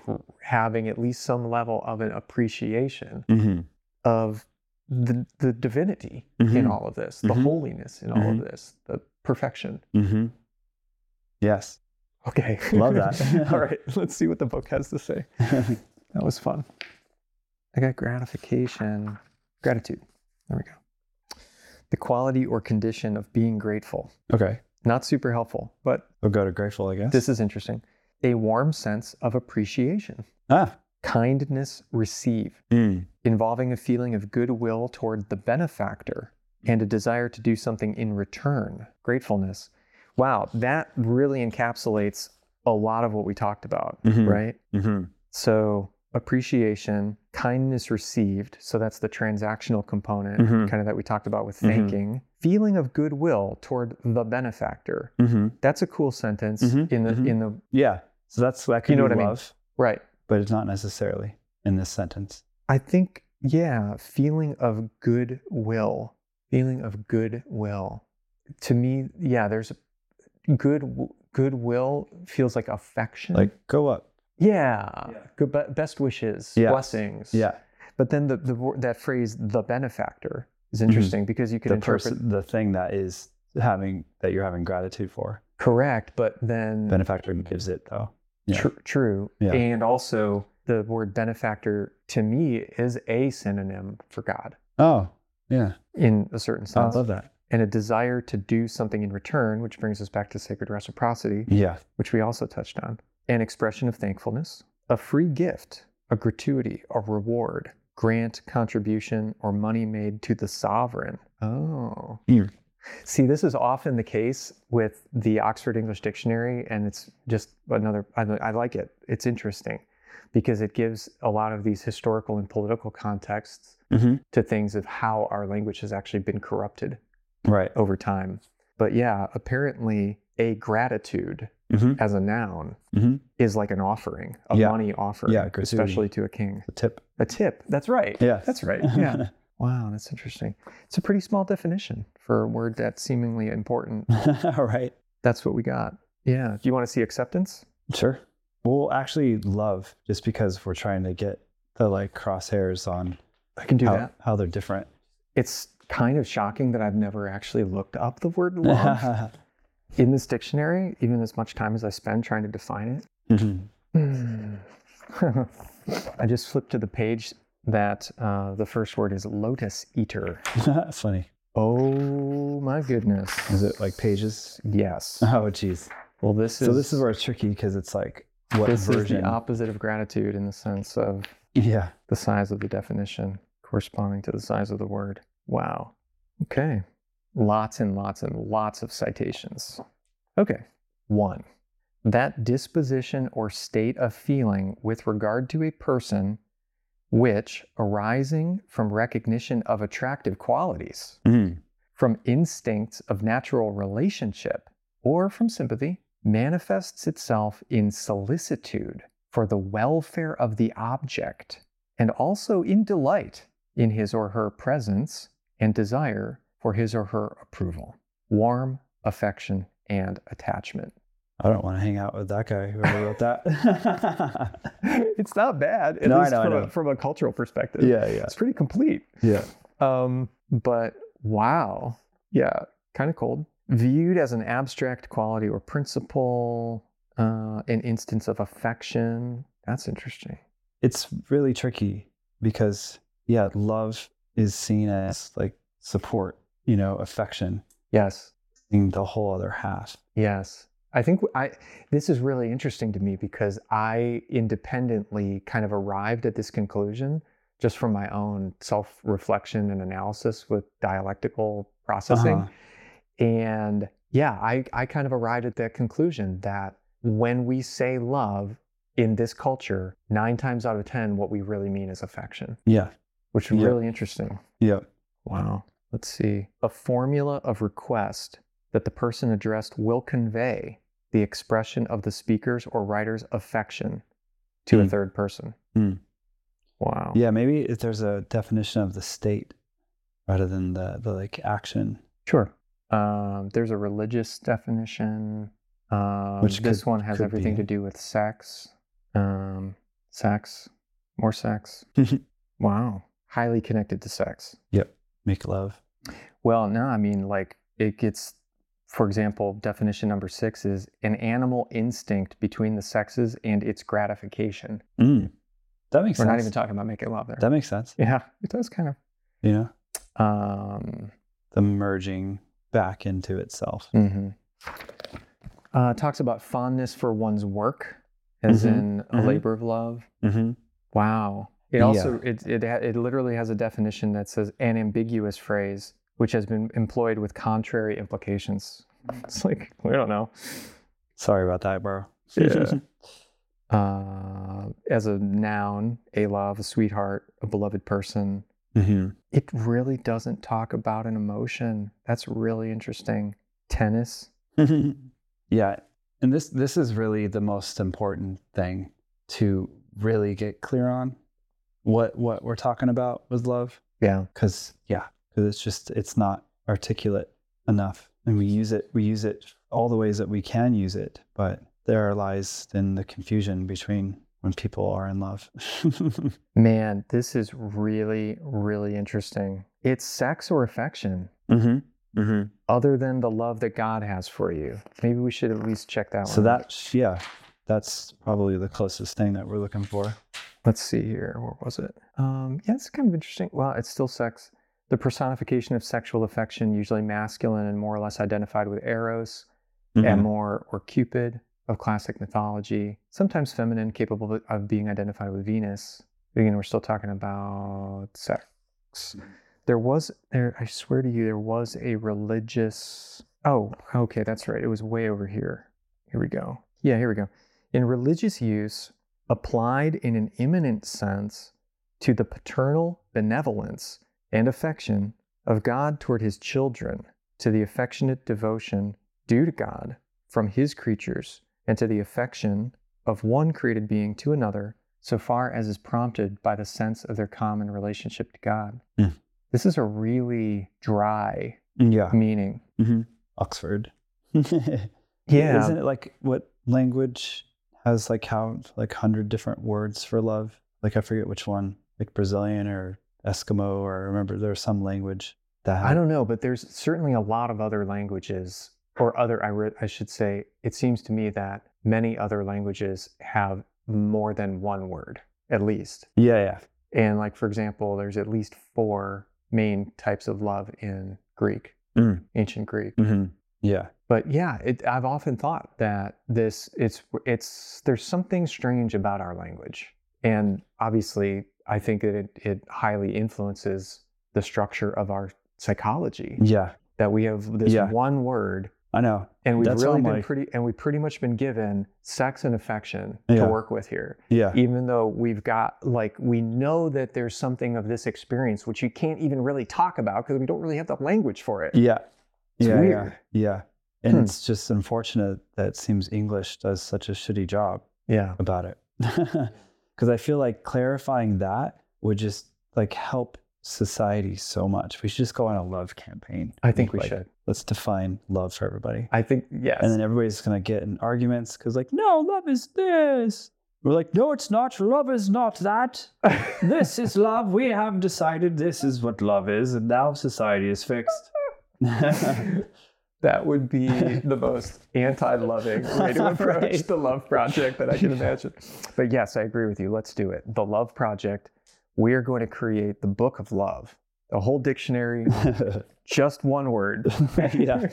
having at least some level of an appreciation Mhm. of the the divinity in Mhm. all of this, the Mhm. holiness in all of Mhm. this, the perfection. Mhm. Yes. Okay. Love that. All right, let's see what the book has to say. That was fun. I got gratification, gratitude. There we go. The quality or condition of being grateful. Okay. Not super helpful, but We'll go to grateful, I guess. this is interesting. A warm sense of appreciation. ah. Kindness received, Mm. involving a feeling of goodwill toward the benefactor and a desire to do something in return. Gratefulness. Wow, that really encapsulates a lot of what we talked about, Mhm. right? Mhm. So appreciation, kindness received. So that's the transactional component, Mhm. kind of that we talked about with Mhm. thanking. Feeling of goodwill toward the benefactor. Mhm. That's a cool sentence Mhm. in the Mhm. in the Yeah. So that's that could You know be what I mean? love, right. but it's not necessarily in this sentence. I think, yeah, feeling of goodwill, feeling of goodwill. To me, yeah, there's good, goodwill feels like affection. Like go up. Yeah. Yeah. Good, be- best wishes, Yes. blessings. Yeah. But then the, the wo- that phrase, the benefactor, is interesting because you can The interpret person, the thing that is having, that you're having gratitude for. correct, but then Benefactor gives it though. Yeah. tr- true. Yeah. And also the word benefactor to me is a synonym for God Oh, yeah. in a certain Oh, I sense. love that. And a desire to do something in return, which brings us back to sacred reciprocity, Yeah. which we also touched on. An expression of thankfulness, a free gift, a gratuity, a reward, grant, contribution, or money made to the sovereign. Oh. Here. See, this is often the case with the Oxford English Dictionary, and it's just another, I, I like it. It's interesting because it gives a lot of these historical and political contexts Mm-hmm. to things of how our language has actually been corrupted Right. over time. But yeah, apparently a gratitude Mm-hmm. as a noun Mm-hmm. is like an offering, a Yeah. money offering, Yeah, gratuity. especially to a king. The tip. A tip. That's right. Yeah. That's right. Yeah. Wow, that's interesting. It's a pretty small definition for a word that's seemingly important. All right. That's what we got. Yeah. Do you want to see acceptance? Sure. Well, actually, love, just because we're trying to get the like crosshairs on I can do how, that. how they're different. It's kind of shocking that I've never actually looked up the word love in this dictionary, even as much time as I spend trying to define it. Mhm. I just flipped to the page that uh, the first word is lotus eater. That's funny. Oh my goodness. Is it like pages? Yes. Oh, geez. Well, this is So this is where it's tricky because it's like what this version? is the opposite of gratitude in the sense of Yeah. the size of the definition corresponding to the size of the word. Wow. Okay. Lots and lots and lots of citations. Okay. One, that disposition or state of feeling with regard to a person which, arising from recognition of attractive qualities, Mhm. from instincts of natural relationship, or from sympathy, manifests itself in solicitude for the welfare of the object, and also in delight in his or her presence and desire for his or her approval, warm affection and attachment. I don't want to hang out with that guy whoever wrote that. It's not bad, at No, I least know, I from, know. A, from a cultural perspective. yeah, yeah, It's pretty complete. yeah. Um, but wow, yeah, kind of cold. Viewed as an abstract quality or principle, uh, an instance of affection. That's interesting. It's really tricky because yeah, love is seen as like support, you know, affection, Yes, being the whole other half. yes. I think I. This is really interesting to me because I independently kind of arrived at this conclusion just from my own self-reflection and analysis with dialectical processing. Uh-huh. And yeah, I, I kind of arrived at that conclusion that when we say love in this culture, nine times out of ten, what we really mean is affection, Yeah, which is Yeah. really interesting. yeah. Wow. Let's see. A formula of request that the person addressed will convey the expression of the speaker's or writer's affection to a Hmm. third person. Hmm. Wow. Yeah, maybe if there's a definition of the state rather than the, the like action. Sure. Um, there's a religious definition. Um, Which this could- one has could everything be- to do with sex. Um, sex, more sex. Wow. Highly connected to sex. Make love. Well, no, I mean, like it gets, for example, definition number six is an animal instinct between the sexes and its gratification. Mm. That makes We're sense. not even talking about making love there. That makes sense. Yeah, it does kind of. You know, Um, the merging back into itself. mhm. Uh, talks about fondness for one's work, as Mhm, in a mhm. labor of love. Mm-hmm. Wow. It also it it ha- it literally has a definition that says an ambiguous phrase which has been employed with contrary implications. It's like we don't know. Sorry about that, bro. Yeah. Uh, as a noun, a love, a sweetheart, a beloved person. hmm It really doesn't talk about an emotion. That's really interesting. Tennis. Yeah, and this this is really the most important thing to really get clear on what what we're talking about with love, Yeah. because yeah, because it's just it's not articulate enough, and we use it we use it all the ways that we can use it, but there lies then the confusion between when people are in love. Man, this is really, really interesting. It's sex or affection, Mm-hmm. Mm-hmm. other than the love that God has for you. Maybe we should at least check that So one out. that's, yeah, that's probably the closest thing that we're looking for. Let's see here. Where was it? Um, yeah, it's kind of interesting. Well, it's still sex. The personification of sexual affection, usually masculine and more or less identified with Eros, Mhm. Amor, or Cupid of classic mythology. Sometimes feminine, capable of- of being identified with Venus. Again, we're still talking about sex. There was, there. I swear to you, there was a religious... Oh, okay, that's right. It was way over here. Here we go. Yeah, here we go. In religious use, applied in an immanent sense to the paternal benevolence and affection of God toward his children, to the affectionate devotion due to God from his creatures, and to the affection of one created being to another, so far as is prompted by the sense of their common relationship to God. Mm. This is a really dry Yeah. meaning. Mm-hmm. Oxford. Yeah. Isn't it like what language has like how like hundred different words for love? Like I forget which one, like Brazilian or Eskimo, or I remember there's some language that had, I don't know, but there's certainly a lot of other languages, or other, I, re- I should say, it seems to me that many other languages have more than one word, at least. Yeah, yeah. And like, for example, there's at least four main types of love in Greek, Mm. ancient Greek. Mm-hmm. Yeah. But yeah, it, I've often thought that this, it's, it's, there's something strange about our language. And obviously, I think that it, it highly influences the structure of our psychology. Yeah. That we have this Yeah. one word, I know. and we've That's really all been my- pretty, and we've pretty much been given sex and affection Yeah. to work with here. Yeah. Even though we've got, like, we know that there's something of this experience which you can't even really talk about because we don't really have the language for it. Yeah. It's yeah, weird. yeah. Yeah. And Hmm. it's just unfortunate that it seems English does such a shitty job Yeah. about it. Because I feel like clarifying that would just like help society so much. We should just go on a love campaign. I think we Like, should. Let's define love for everybody. I think, yes. And then everybody's going to get in arguments because like, no, love is this. We're like, no, it's not. Love is not that. This is love. We have decided this is what love is. And now society is fixed. That would be the most anti-loving way to approach Right. the Love Project that I can imagine. But yes, I agree with you. Let's do it. The Love Project. We are going to create the book of love, a whole dictionary, just one word. Yeah.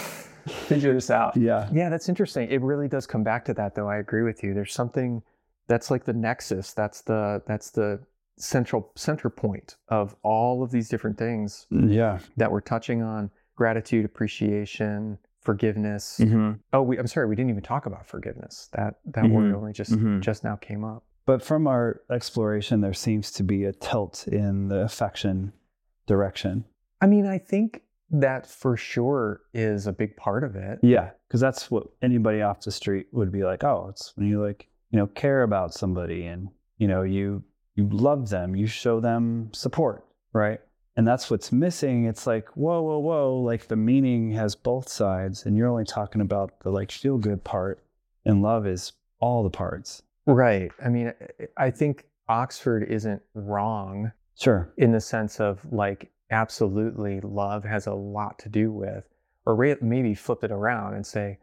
Figure this out. Yeah. Yeah, that's interesting. It really does come back to that, though. I agree with you. There's something that's like the nexus. That's the that's the central center point of all of these different things Yeah. that we're touching on. Gratitude, appreciation, forgiveness. Mm-hmm. Oh, we, I'm sorry, we didn't even talk about forgiveness. That that Mhm. word only just Mhm. just now came up. But from our exploration, there seems to be a tilt in the affection direction. I mean, I think that for sure is a big part of it. Yeah. Because that's what anybody off the street would be like, oh, it's when you like, you know, care about somebody and, you know, you you love them, you show them support, right? And that's what's missing. It's like, whoa, whoa, whoa, like the meaning has both sides and you're only talking about the like feel good part, and love is all the parts. Right. I mean, I think Oxford isn't wrong Sure. in the sense of like, absolutely, love has a lot to do with, or re- maybe flip it around and say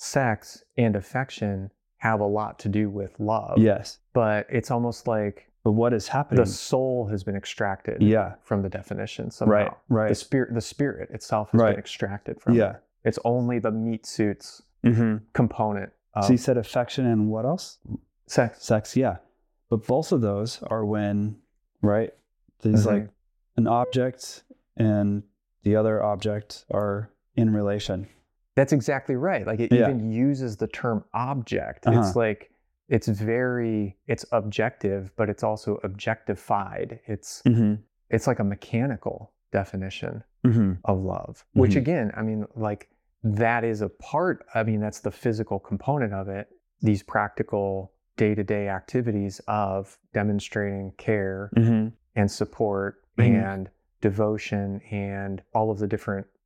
sex and affection have a lot to do with love. Yes. But it's almost like But what is happening? the soul has been extracted Yeah. from the definition somehow. Right. Right. The spirit, the spirit itself has Right. been extracted from Yeah. it. It's only the meat suits Mm-hmm. component of So you said affection and what else? sex. Sex, yeah. But both of those are when, right? There's Mhm. like an object and the other object are in relation. That's exactly right. Like it Yeah. even uses the term object. Uh-huh. It's like, it's very, it's objective, but it's also objectified. It's, Mm-hmm. it's like a mechanical definition Mm-hmm. of love, which Mhm. again, I mean, like that is a part, I mean, that's the physical component of it. These practical day-to-day activities of demonstrating care Mm-hmm. and support Mhm. and devotion and all of the different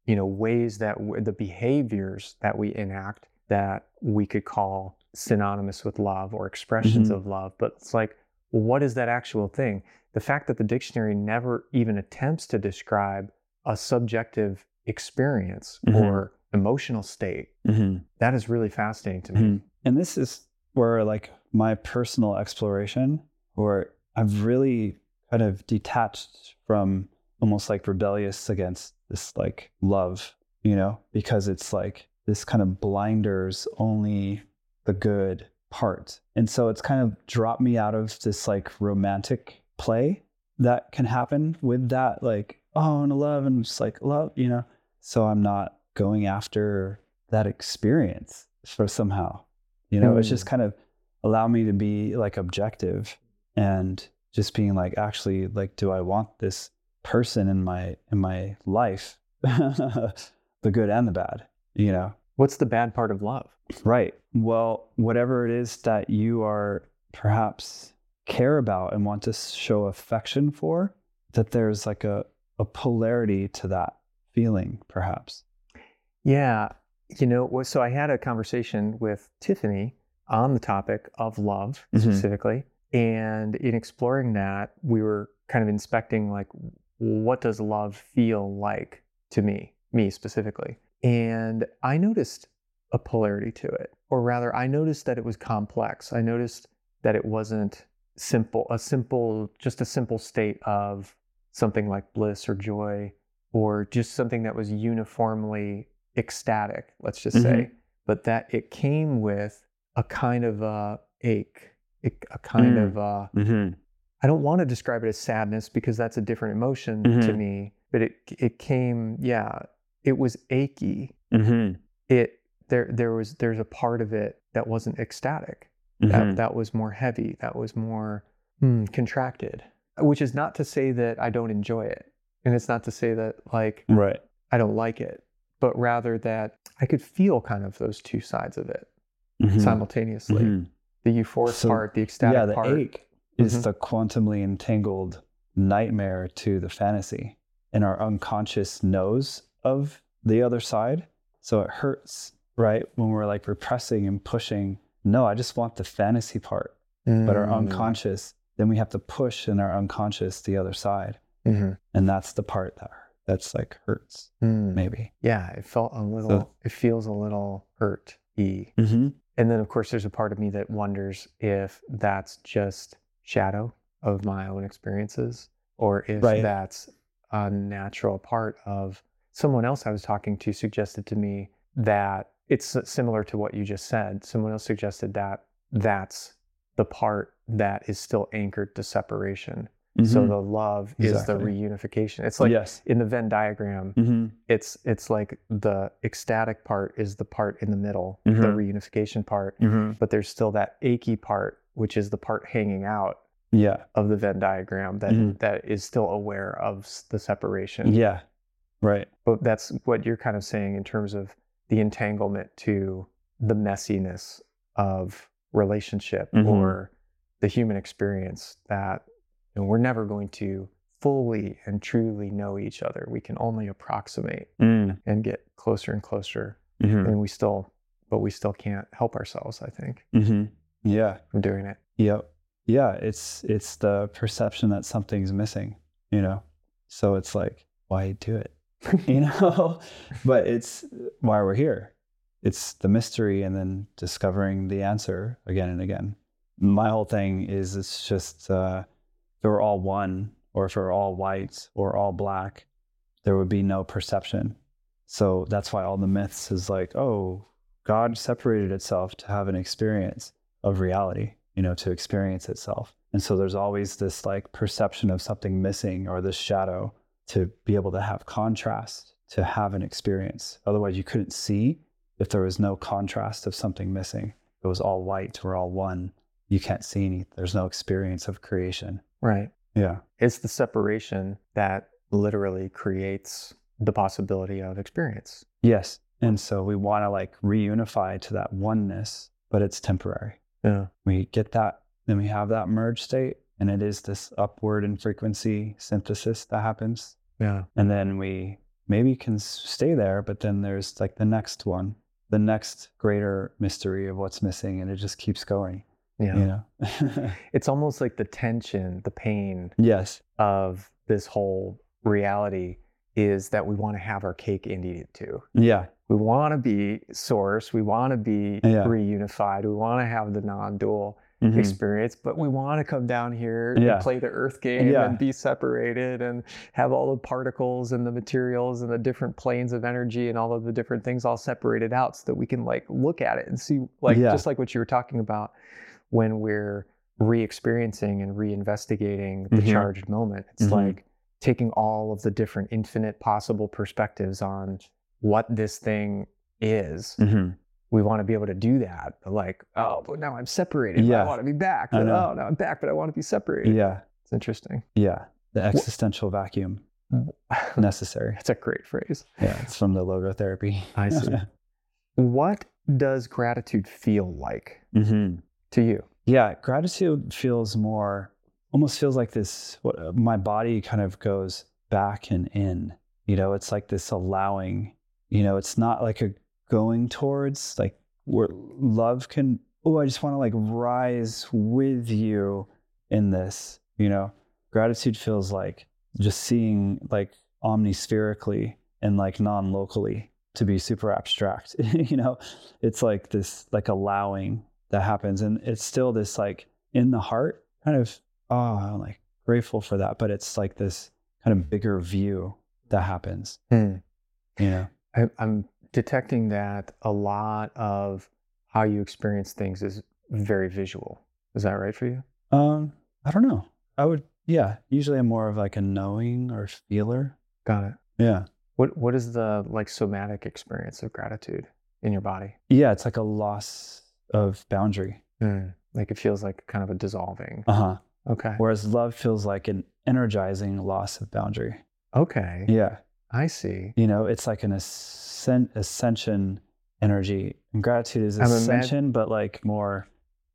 you know, ways that w- the behaviors that we enact that we could call synonymous with love or expressions Mhm. of love. But it's like, well, what is that actual thing? The fact that the dictionary never even attempts to describe a subjective experience Mhm. or emotional state, Mhm. that is really fascinating to me. Mhm. And this is where like my personal exploration, where I've really kind of detached from almost like rebellious against this like love, you know, because it's like this kind of blinders only the good part. And so it's kind of dropped me out of this like romantic play that can happen with that, like, oh, I want to love and just like love, you know. So I'm not going after that experience for somehow, you know, it's just Mm. kind of allow me to be like objective and just being like, actually, like, do I want this person in my in my life, the good and the bad, you know? What's the bad part of love? Right. Well, whatever it is that you are perhaps care about and want to show affection for, that there's like a, a polarity to that feeling, perhaps. Yeah. You know, well, so I had a conversation with Tiffany on the topic of love Mhm. specifically. And in exploring that, we were kind of inspecting like, what does love feel like to me, me specifically? And I noticed a polarity to it, or rather, I noticed that it was complex. I noticed that it wasn't simple, a simple, just a simple state of something like bliss or joy, or just something that was uniformly ecstatic, let's just say, but that it came with a kind of a ache, a kind Mm. of a, Mm-hmm. I don't want to describe it as sadness because that's a different emotion to Mhm. me, but it it came, yeah, it was achy. Mm-hmm. It there there was there's a part of it that wasn't ecstatic. That Mm-hmm. that was more heavy. That was more hmm, contracted. Which is not to say that I don't enjoy it, and it's not to say that like Right. I don't like it, but rather that I could feel kind of those two sides of it Mhm. simultaneously. Mhm. The euphoric So, part, the ecstatic yeah, the part. ache is Mhm. the quantumly entangled nightmare to the fantasy. And our unconscious knows of the other side. So it hurts, right? When we're like repressing and pushing. No, I just want the fantasy part. But our Mm. unconscious, then we have to push in our unconscious the other side. Mhm. And that's the part that that's like hurts, Mm. maybe. Yeah, it felt a little, So- it feels a little hurt-y. Mm-hmm. And then, of course, there's a part of me that wonders if that's just shadow of my own experiences, or if Right. that's a natural part of someone else I was talking to suggested to me that it's s- similar to what you just said. Someone else suggested that that's the part that is still anchored to separation. So Mhm. the love is the Exactly. reunification. It's like Yes. in the Venn diagram, Mm-hmm. it's it's like the ecstatic part is the part in the middle, the Mhm. reunification part, Mm-hmm. but there's still that achy part, which is the part hanging out Yeah. of the Venn diagram that Mhm. that is still aware of s- the separation. Yeah. Right. But that's what you're kind of saying in terms of the entanglement to the messiness of relationship Mhm. or the human experience, that you know, we're never going to fully and truly know each other. We can only approximate Mm. and get closer and closer, Mm-hmm. and we still, but we still can't help ourselves, I think, Mm-hmm. Yeah. from doing it. Yep. Yeah. It's it's the perception that something's missing, you know. So it's like, why do it? You know? But it's why we're here. It's the mystery and then discovering the answer again and again. My whole thing is it's just uh if we're all one, or if we're all white or all black, there would be no perception. So that's why all the myths is like, oh, God separated itself to have an experience of reality, you know, to experience itself. And so there's always this like perception of something missing or this shadow to be able to have contrast, to have an experience. Otherwise, you couldn't see if there was no contrast of something missing. It was all white, we're all one. You can't see any, there's no experience of creation. Right. Yeah. It's the separation that literally creates the possibility of experience. Yes. And so we want to like reunify to that oneness, but it's temporary. Yeah. We get that, then we have that merge state, and it is this upward in frequency synthesis that happens. Yeah. And then we maybe can s- stay there, but then there's like the next one, the next greater mystery of what's missing, and it just keeps going. Yeah. You know? It's almost like the tension, the pain Yes. of this whole reality is that we want to have our cake and eat it too. Yeah. We want to be source. We want to be Yeah. reunified. We want to have the non-dual Mhm. experience, but we want to come down here Yeah. and play the earth game Yeah. and be separated and have all the particles and the materials and the different planes of energy and all of the different things all separated out so that we can like look at it and see, like, Yeah. just like what you were talking about when we're re-experiencing and re-investigating the Mhm. charged moment. It's Mhm. like taking all of the different infinite possible perspectives on what this thing is. Mhm. We want to be able to do that. But like, oh, but now I'm separated. But Yeah. I want to be back. I But, know. oh, now I'm back, but I want to be separated. Yeah. It's interesting. Yeah. The existential vacuum necessary. That's a great phrase. Yeah. It's from the logotherapy. I see. What does gratitude feel like Mm-hmm. to you? Yeah. Gratitude feels more, almost feels like this, what my body kind of goes back and in, you know, it's like this allowing, you know, it's not like a going towards, like where love can, oh, I just want to like rise with you in this, you know. Gratitude feels like just seeing like omnispherically and like non-locally, to be super abstract. You know, it's like this like allowing that happens, and it's still this like in the heart kind of, oh, I'm like grateful for that, but it's like this kind of bigger view that happens. Hmm. You know, I, I'm detecting that a lot of how you experience things is very visual. Is that right for you? um I don't know, I would, yeah, usually I'm more of like a knowing or feeler. Got it. Yeah. What What is the like somatic experience of gratitude in your body? Yeah, it's like a loss of boundary. Hmm. Like it feels like kind of a dissolving. Uh-huh. Okay. Whereas love feels like an energizing loss of boundary. Okay. Yeah. I see. You know, it's like an ascent, ascension energy. And gratitude is I'm imag- ascension, but like more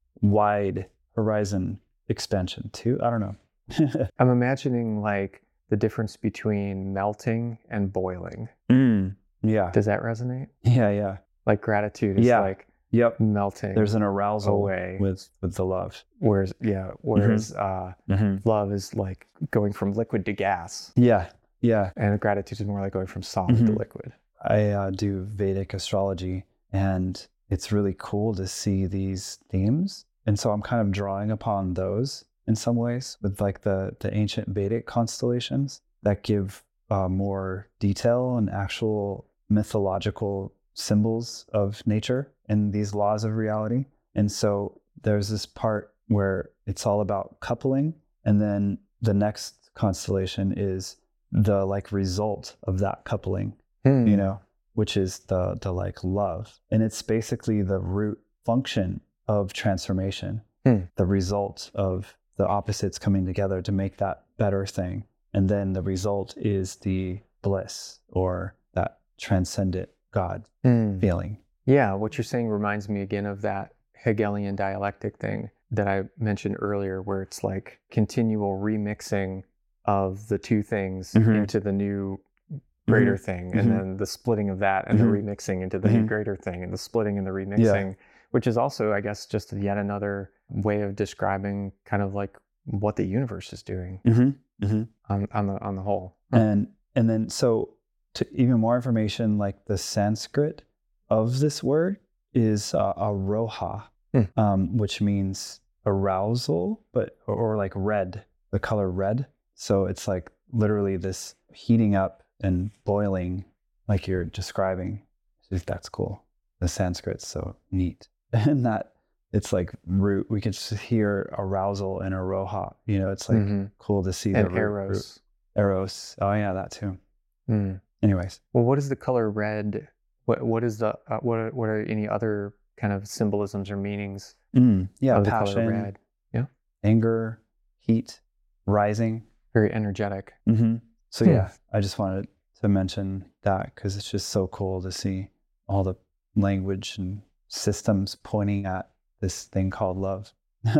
wide horizon expansion too. I don't know. I'm imagining like the difference between melting and boiling. Mm, yeah. Does that resonate? Yeah, yeah. Like gratitude is Yeah. like Yep. melting. There's an arousal away. with with the love. Whereas, yeah, whereas uh, Mm-hmm. love is like going from liquid to gas, Yeah, yeah. and gratitude is more like going from solid to Mhm. liquid. I uh, do Vedic astrology, and it's really cool to see these themes. And so I'm kind of drawing upon those in some ways with like the, the ancient Vedic constellations that give uh, more detail and actual mythological symbols of nature and these laws of reality. And so there's this part where it's all about coupling. And then the next constellation is the like result of that coupling, Hmm. you know, which is the the like love. And it's basically the root function of transformation, Hmm. the result of the opposites coming together to make that better thing. And then the result is the bliss or that transcendent God Hmm. feeling. Yeah, what you're saying reminds me again of that Hegelian dialectic thing that I mentioned earlier, where it's like continual remixing of the two things Mhm. into the new greater Mhm. thing, Mhm. and then the splitting of that and Mhm. the remixing into the new Mhm. greater thing, and the splitting and the remixing, which is also, I guess, just yet another way of describing kind of like what the universe is doing Mm-hmm. Mm-hmm. on, on the on the whole. And and then so to even more information, like the Sanskrit of this word is uh, aroha, Hmm. um, which means arousal, but or, or like red, the color red. So it's like literally this heating up and boiling, like you're describing. I think that's cool. The Sanskrit's so neat, and that it's like root. We can just hear arousal and aroha. You know, it's like Mhm. cool to see And the root, eros. root. Eros. Oh yeah, that too. Hmm. Anyways, Well, what is the color red? What what is the uh, what are, what are any other kind of symbolisms or meanings mm, yeah, of the passion, color red? Yeah, anger, heat, rising. very energetic. Mm-hmm. So Hmm. yeah, I just wanted to mention that because it's just so cool to see all the language and systems pointing at this thing called love.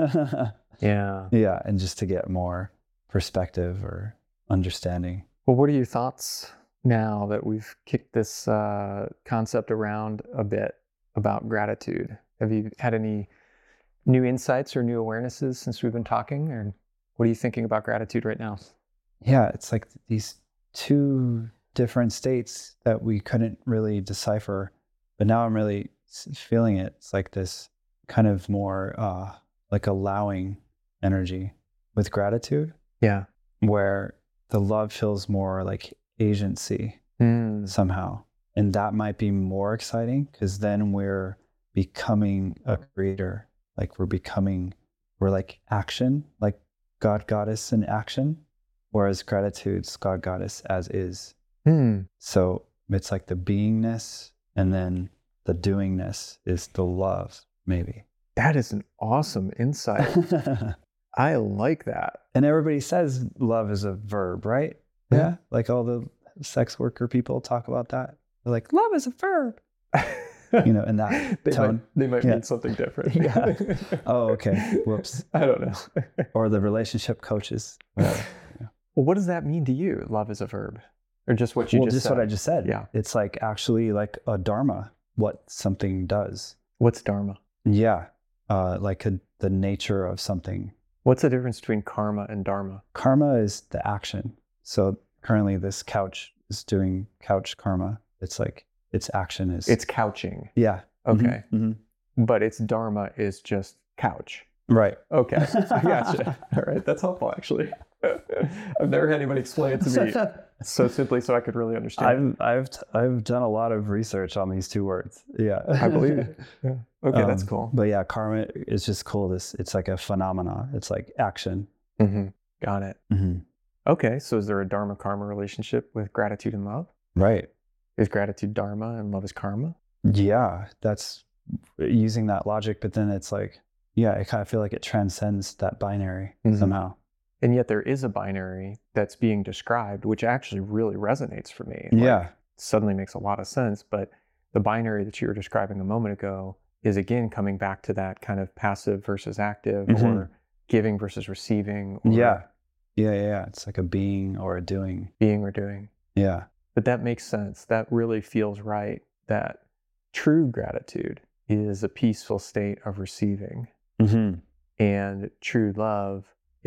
Yeah. Yeah, and just to get more perspective or understanding. Well, what are your thoughts now that we've kicked this uh, concept around a bit about gratitude? Have you had any new insights or new awarenesses since we've been talking? Or what are you thinking about gratitude right now? Yeah, it's like these two different states that we couldn't really decipher, but now I'm really feeling it. It's like this kind of more uh, like allowing energy with gratitude. Yeah. Where the love feels more like agency mm. somehow. And that might be more exciting because then we're becoming a creator. Like we're becoming, we're like action, like God, Goddess in action. Whereas gratitude's God, Goddess as is. Mm. So it's like the beingness and then the doingness is the love, maybe. That is an awesome insight. I like that. And everybody says love is a verb, right? Yeah. Yeah. Like all the sex worker people talk about that. They're like, love is a verb. You know, in that they tone. Might, they might yeah. mean something different. Yeah. Oh, okay. Whoops. I don't know. Or the relationship coaches. Whatever. Yeah. Well, what does that mean to you? Love is a verb, or just what you well, just, just said? what I just said. Yeah. It's like actually like a dharma, what something does. What's dharma? Yeah. Uh, like a, the nature of something. What's the difference between karma and dharma? Karma is the action. So currently this couch is doing couch karma. It's like its action is. It's couching. Yeah. Okay. Mm-hmm. Mm-hmm. But its dharma is just couch. Right. Okay. I gotcha. All right. That's helpful, actually. I've never had anybody explain it to me so simply so I could really understand. I've I've I've done a lot of research on these two words. Yeah. I believe it. Yeah. Okay, um, that's cool. But yeah, karma is just cool. This it's like a phenomena. It's like action. Mm-hmm. Got it. Mm-hmm. Okay. So is there a dharma karma relationship with gratitude and love? Right. Is gratitude dharma and love is karma? Yeah, that's using that logic, but then it's like, yeah, I kind of feel like it transcends that binary mm-hmm. somehow. And yet there is a binary that's being described, which actually really resonates for me. Yeah. Like, suddenly makes a lot of sense. But the binary that you were describing a moment ago is again coming back to that kind of passive versus active mm-hmm. or giving versus receiving. Or yeah. Yeah, yeah, yeah. It's like a being or a doing. Being or doing. Yeah. But that makes sense. That really feels right. That true gratitude is a peaceful state of receiving. Mm-hmm. And true love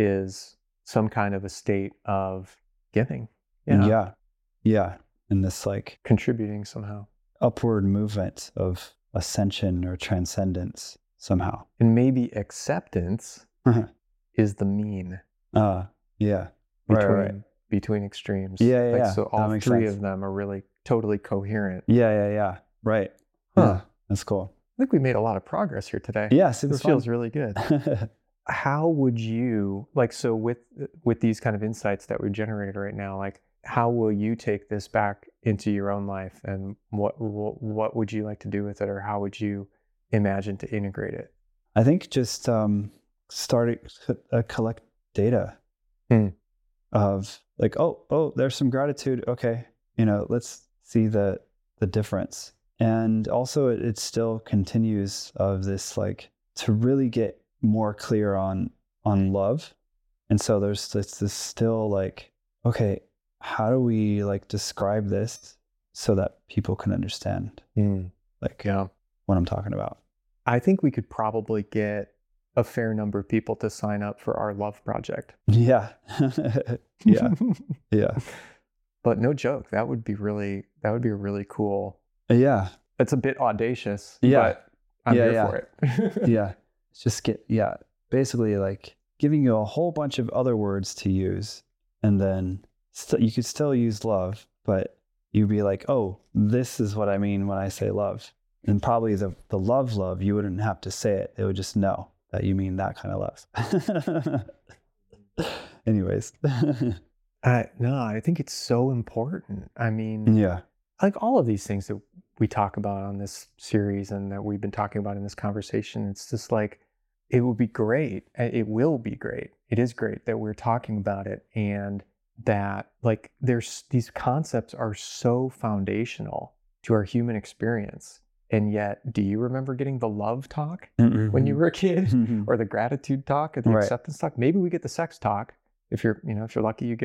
is some kind of a state of giving. Yeah. Yeah. Yeah. And this like contributing somehow. Upward movement of ascension or transcendence somehow. And maybe acceptance is the mean. Uh, yeah. Between, right, right. between extremes. Yeah, yeah, like, yeah. So all three sense. of them are really totally coherent. Yeah, yeah, yeah. Right. Huh. Yeah, that's cool. I think we made a lot of progress here today. Yeah, super This fun. feels really good. How would you, like, so with with these kind of insights that we've generated right now, like, how will you take this back into your own life, and what what, what would you like to do with it, or how would you imagine to integrate it? I think just um, start uh, collect data hmm. of like, oh, oh, there's some gratitude. Okay, you know, let's see the the difference. And also, it, it still continues of this, like, to really get more clear on on love. And so there's this, this still like, okay, how do we like describe this so that people can understand mm. like yeah. what I'm talking about? I think we could probably get a fair number of people to sign up for our love project. Yeah. yeah. Yeah. But no joke, that would be really, that would be really cool. Yeah. It's a bit audacious, yeah. but I'm yeah, here yeah. for it. yeah. Just get, yeah, basically like giving you a whole bunch of other words to use. And then st- you could still use love, but you'd be like, oh, this is what I mean when I say love. And probably the, the love, love, you wouldn't have to say it. They would just know that you mean that kind of love. Anyways. I, no, I think it's so important. I mean, yeah. like all of these things that we talk about on this series and that we've been talking about in this conversation, it's just like, it would be great. It will be great. It is great that we're talking about it, and that like there's these concepts are so foundational to our human experience. And yet, do you remember getting the love talk mm-hmm. when you were a kid mm-hmm. or the gratitude talk or the right. acceptance talk? Maybe we get the sex talk. If you're, you know, if you're lucky, you get a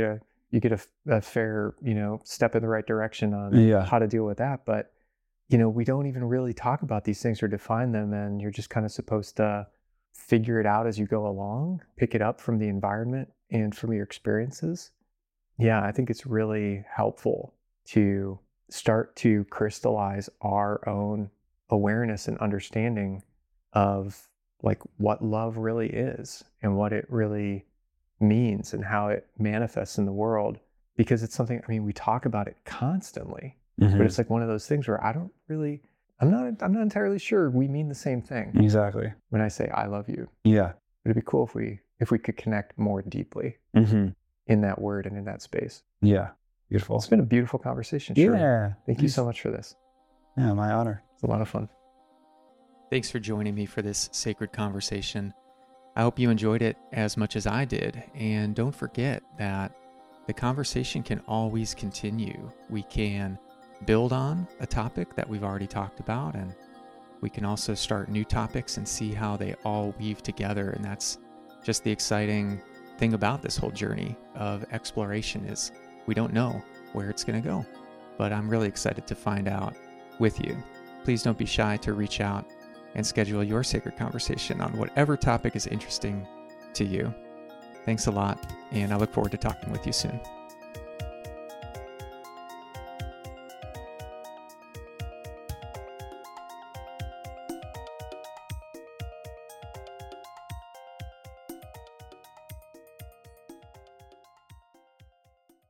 you get a, a fair, you know, step in the right direction on Yeah. how to deal with that. But, you know, we don't even really talk about these things or define them. And you're just kind of supposed to figure it out as you go along, pick it up from the environment and from your experiences. Yeah, I think it's really helpful to start to crystallize our own awareness and understanding of like what love really is and what it really means and how it manifests in the world. Because it's something, I mean, we talk about it constantly, Mhm. but it's like one of those things where I don't really, I'm not, I'm not entirely sure we mean the same thing Exactly. when I say I love you. Yeah. It'd be cool if we, if we could connect more deeply Mm-hmm. in that word and in that space. Yeah. Beautiful. It's been a beautiful conversation. Sure. Yeah. Thank you so much for this. Yeah, my honor. It's a lot of fun. Thanks for joining me for this sacred conversation. I hope you enjoyed it as much as I did. And don't forget that the conversation can always continue. We can build on a topic that we've already talked about, and we can also start new topics and see how they all weave together. And that's just the exciting thing about this whole journey of exploration is we don't know where it's going to go, but I'm really excited to find out with you. Please don't be shy to reach out and schedule your sacred conversation on whatever topic is interesting to you. Thanks a lot, and I look forward to talking with you soon.